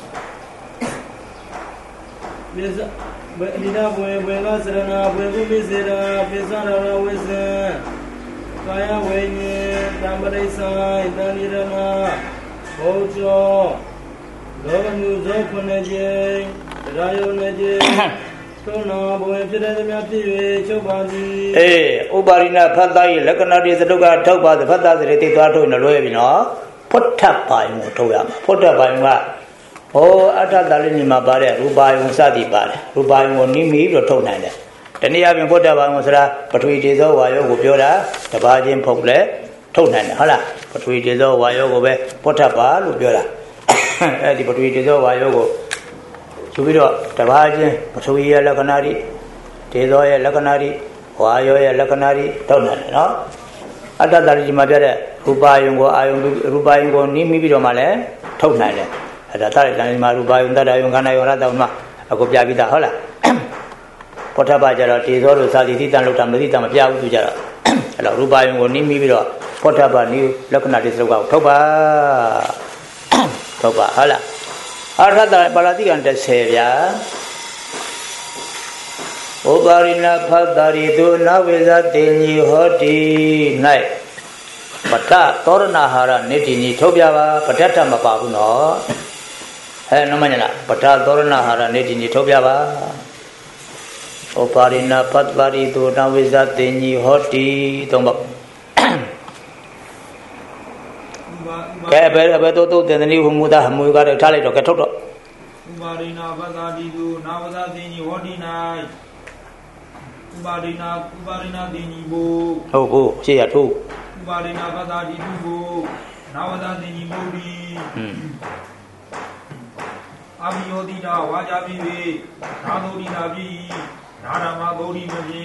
Adida Boega Serana, Boegu Bisira, Pisana Wesa Kaya Wenye, Dambaresa, Danirana, Ocho, Lovanu Zokunaje, Rayo Naje, Tona Boempi, Chobadi. Eh, Ubarina Padai, Lakanadi, the Luga, Toba, the Pada, the Retito in the Loevino, put up by Motoya, put up by what? Oh, Ata Dalinima Bare, Rubai Unsadi Bare, Rubai Monimi, or Tonana. Then you have been put up by Musra, but we did all Wayo Gubiola, the Bajin Pogle, Tonana, Hala, but we did all Wayo put up by Lubiola. But we did all Wayo. Subiro, Tavaji, Pasuya Lacanari, Tezoya Lacanari, Wayoya Lacanari, Tonan, no? Ada dari Madara, Rubayungo, Nimi Male, Tonan. At the time, Marubayun that I Gana Yoradama, a Gobjavita Hola. Potabajara, Tezoro, Sadita, Lutamita, Mapiau, Jara. Rubayungo, Nimi, Potaba, New Lacanari, Toba, Hola. Arada Baladi and the Savior Obarina Padari do Naviza Deni Hoti Night Pata Toranahara Nitini Tobiava Patata Mapabuno Nomana Pata Toranahara Nitini Tobiava Obarina Padari do Naviza Deni Hoti Tomba Beto, the new Muda Muga, Tali, or Catoto. Ubarina Badadidu, Navada Dini, Hodina, Ubarina Dini Bo. Oh, see ya too. Ubarina Badadidu, Navada Dini Bodi. Abiodida, Wajabi, Nadori Nabi, Nadama Bodi Maji.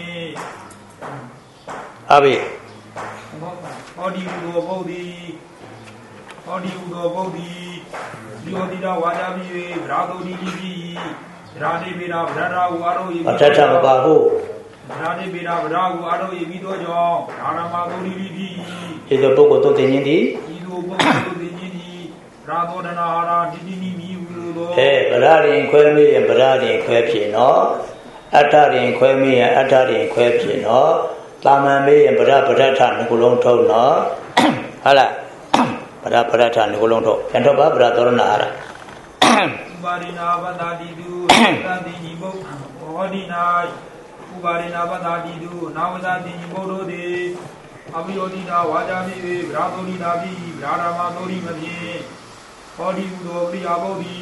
Abi. Bodi Bodi. Odi Udo Bodi, Diodida Wajabi, Brado Digi, Rade Bira, Brada, Waro, Patata Babu. Rade Bira, Bravo, Aro, Evido, Arama Digi, Is the book of the Nindi? Ido Boko Digi, Brado Danara, Dini, Eh, Baradi and Quemi and Baradi and Quepino, Atari and Quemi and Atari and Quepino, Tamame and Barata Nicolon Tono, Hala. Parata Nicolondo, and Barbara Doranara. Ubarina Badadidu, Nadini Bo, Odina, Ubarina Badadidu, Navadini Bodo de Abiodina, Wajabi, Bradori Nabi, Bradama Dori Mabi, Odi Udo, Abodi,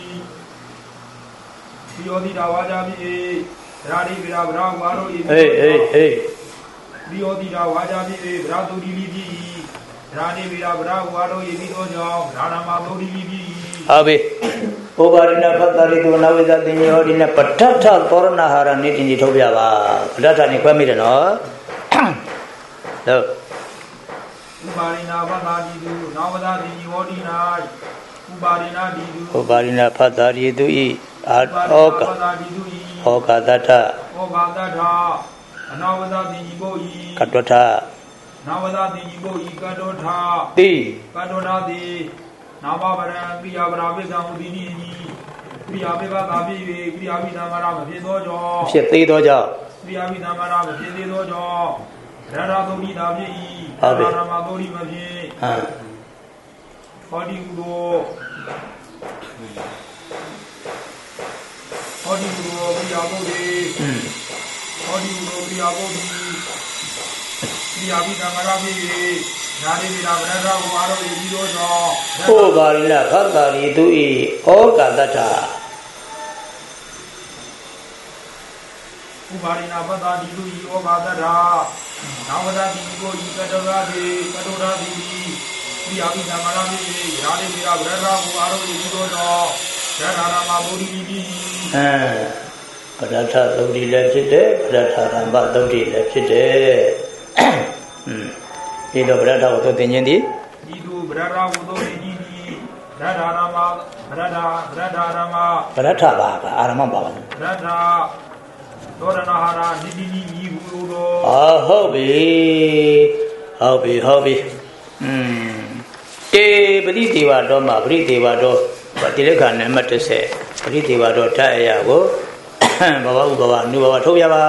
Biodina Wajabi, Radi Bra, Waro, hey. Biodina Wajabi, Bradori Libi. Rani Vira Bravo, Evido, Ranama Bodi. Abi Obarina Patari to Naviza Dini Patata, Toranahara, Nitin Tobiava, Patata Niquamino. Ubarina Badadidu, Navada Dini Ordinary, ဥပါရိနာဖတ်တာရီသူဤအာဩကာသတ္ထအနာဝဒတိညိဘုဤကတ္တထနာဝဒတိညိဘုဤကတ္တောထတိကတ္တောထတိနာမဗရံပိယဗရာပိသံဥဒိနိပိယပိကသာပိဝေပိယပိသမရမဖြစ်သောကြောင့်ဖြစ်သေးသောကြောင့်ပိယပိသမရမဖြစ်သေးသောကြောင့်ရတသုတိတာဖြစ်၏ရမသုတိမဖြစ်ဟောဒီဟုသောဟောဒီဟုသောပိယဘုဒ္ဓေဟောဒီဟုသောပိယဘုဒ္ဓေပိယပိသမရဖြစ်၏နာရိပိရာဗရဒဝါရောဤသောကြောင့်ဩဘာရိလခတ္တာရီသူဤဩကာသတ္ထဥပါရိနာပတ္တာဒီလူဤဩဘာသတ္ထာနာဝဒတိကိုဤကတောရာတိကတောရာတိပိယပိသမရဖြစ်၏နာရိပိရာဗရဒဝါရောဤသောကြောင့်ရထာရမဗုဒ္ဓိတိပရထသုတ်တိလည်းဖြစ်တယ်ပရထရမသုတ်တိလည်းဖြစ်တယ်ဒီတော့ဗရဒဝသုတ်တင်ခြင်းသည်ဒီလိုဗရဒဝသုတ်တင်ခြင်းသည်ဗရဒရမဗရဒရမဗရထပါကအာရမပါပါဗရဒသောရဏဟာရနိတိနိဤဟုသောဟုတ်ပြီတေပရိဒေဝတော်မှာပရိဒေဝတော်တိရက္ခဏနံပါတ်30ပရိဒေဝတော်ဓာတ်အရာကိုဘဝဥပဝနုဘဝထုတ်ပြပါ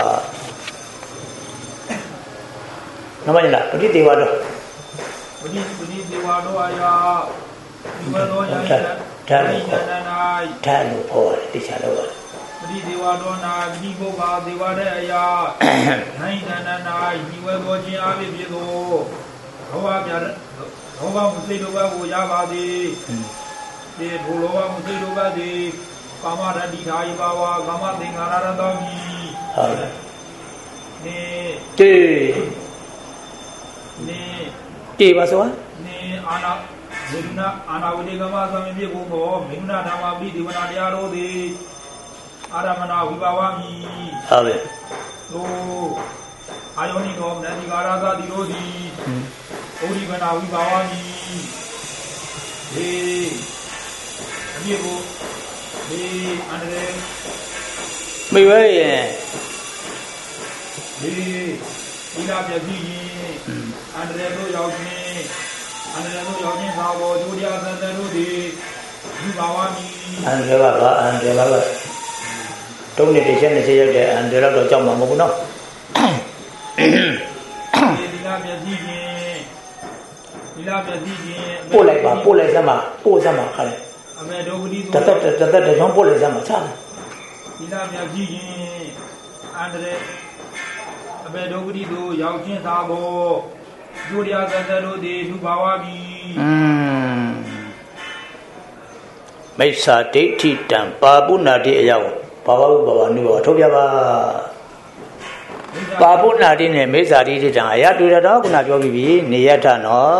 နမညလာပရိဒေဝတော်ပရိဒေဝတော်အရာဒီဘတော်ရာဓာတ်လို့ဟောတယ်တိချာတော့ပရိဒေဝတော်နာဒီဘုရားဒေဝတဲ့အရာနိုင်တဏ္ဍနာဤဝဲတော်ခြင်းအဖြစ်ဖြစ်သောဘောဝပြဘောဝမစိတ်တို့ကိုရပါသည်ဒီဘုလောဝမစိတ်တို့ကသည်ကာမရတိထာယဘာဝကာမသင်္ခါရရတောမိဟုတ်တယ်နေတေပါဆိုနေအာနာဝိနာအာနာဝိကမသမပြေကိုဘောမိမနာဓမ္မပိဒီဝနာတရားတို့သည်အာရမဏဝိဘာဝမိဟုတ်တယ်သို့အာယောနိတော်နန္ဒီကာရသတိတို့သည်ဩရိကနာဝိဘာဝမိဒီအပြေကိုဒီအန္တရာယ်မိဝဲရဲ့ဒီလာပြည့်ရင်အန္တရာယ်တို့ရောက်ခြင်းသာဘောဒုတိယသတ္တတို့သည်ဒီဘာဝမိအန္တရာယ်ကအန္တရာယ်ကတုံးနေတစ်ချက်ရောက်တဲ့အန္တရာယ်တော့ကြောက်မှာမဟုတ်ဘူးနော်ဒီလာပြည့်ခြင်းပို့လိုက်စမ်းပါပို့စမ်းပါခါလေအမေဒုက္ခတိတသက်တကြောင်းပို့လိုက်စမ်းပါချာဒီလာပြည့်ခြင်းအန္တရာယ်အဘေဒုက္ခတိတို့ရောက်ခြင်းသာဘောဒုတိယသတ္တတို့သည်လူဘာဝပြီးမိစ္ဆာဒိဋ္ဌိတံပါပုဏ္ဏတိအယောဘာဝဥပဝနုဘဝထုတ်ပြပါပါပုဏ္ဏတိနဲ့မိစ္ဆာဒိဋ္ဌိတံအရာတွေ့တော့ခုနပြောပြီးပြီနေယထနော်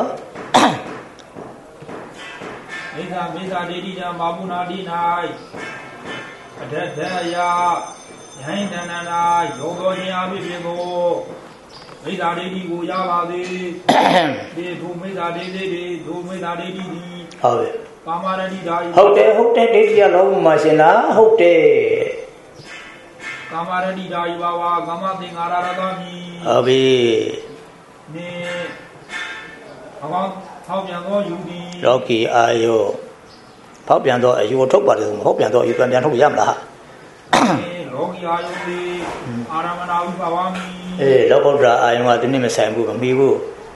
မိစ္ဆာဒိဋ္ဌိတံပါပုဏ္ဏတိ၌အထက်သက်ယယဟိတဏနာယောဂောခြင်းအဖြစ်ဖြစ်ကိုမိစ္ဆာဒိဋ္ဌိကိုရပါသည်ဒီဘုမိစ္ဆာဒိဋ္ဌိသည်ဒုမိစ္ဆာဒိဋ္ဌိသည်ဟုတ်ပြီကာမရတိဓာယဟုတ်တယ်ဒိဋ္ဌိကလောဘမှာရှင်လားဟုတ်တယ်ကာမရတိဓာယဘာဝကာမသင်္ခါရရတမိဟုတ်ပြီနေအကောင်းဖောက်ပြန်သောယူသည်လောကီအာယုဖောက်ပြန်သောအယူကိုထုတ်ပါတယ်မဟုတ်ပြန်သောအယူပြန်ထုတ်ရမလားလောကီအာယုသည်အာရမဏဝိဘဝမိလောကုတ္တရာအာယုကဒီနေ့မဆိုင်ဘူးမမီဘူး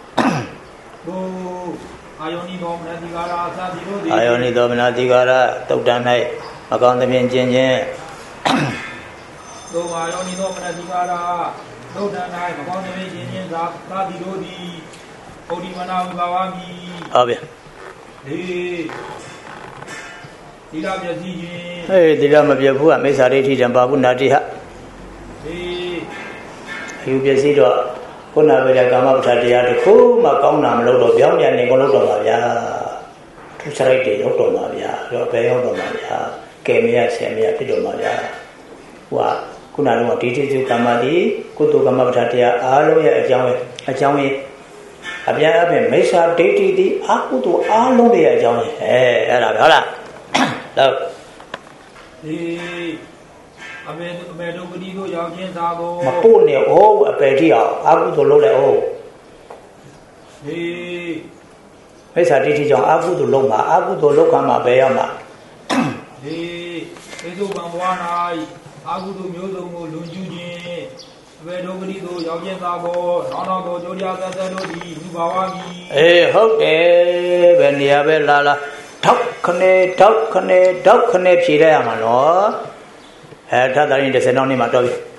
အာယောနိသောမနတိကာရအသတိတို့သည်အာယောနိသောမနတိကာရတုတ်တန်၌မကောင်းသဖြင့်ကျင့်ခြင်းသို့အာယောနိသောမနတိကာရတုတ်တန်၌မကောင်းသဖြင့်ကျင့်ခြင်းသာတိတို့သည်ဩဒီမနာဝိဘဝမိဟုတ်ပြီသီလပြည့်စည်ခြင်းသီလမပြည့်ဘူးကမိစ္ဆာဒိဋ္ဌိတံပါပုဏ္ဏတိဟအယူပြည့်စည်တော့ခုနကကာမပဋ္ဌာတရားတစ်ခုမှကောင်းတာမလုပ်တော့ပြောင်းပြန်နေကုန်လို့တော့ပါဗျာသူစရိုက်တွေရောက်တော့ပါဗျာတော့ဘယ်ရောက်တော့ပါဗျာကဲမရဆယ်မရဖြစ်တော့ပါဗျာဟိုကခုနကဒီတိစုကာမတိကုသိုလ်ကာမပဋ္ဌာတရားအားလုံးရဲ့အကြောင်းရင်းအပြန်အပြင်မိစ္ဆာဒိဋ္ဌိသည်အကုသိုလ်အားလုံးရဲ့အကြောင်းအဲ့ဒါပဲဟုတ်လားတော့ဒီအမေတို့ပတိတို့ရောက်ချင်းသာကိုမပို့နဲ့ဩအပယ်တိအောင်အကုသိုလ်လုပ်လိုက်ဩဒီမိစ္ဆာဒိဋ္ဌိကြောင့်အကုသိုလ်လုပ်မှာအကုသိုလ်လုပ်ကမှာပဲရမှာဒီဧသုဘံဘဝ၌အကုသိုလ်မျိုးစုံကိုလွန်ကျူးခြင်းအဘေဒုပတိတို့ရောက်ခြင်းသာကိုနောက်တော့ကြိုးကြဆက်ဆက်တို့ဒီလူဘာဝမီဟုတ်တယ်ဘယ်နေရာပဲလာထောက်ခနဲ့ဖြေလိုက်ရမှာနော်ထပ်တာရင်10နောက်နေ့မှာတော့ပြီ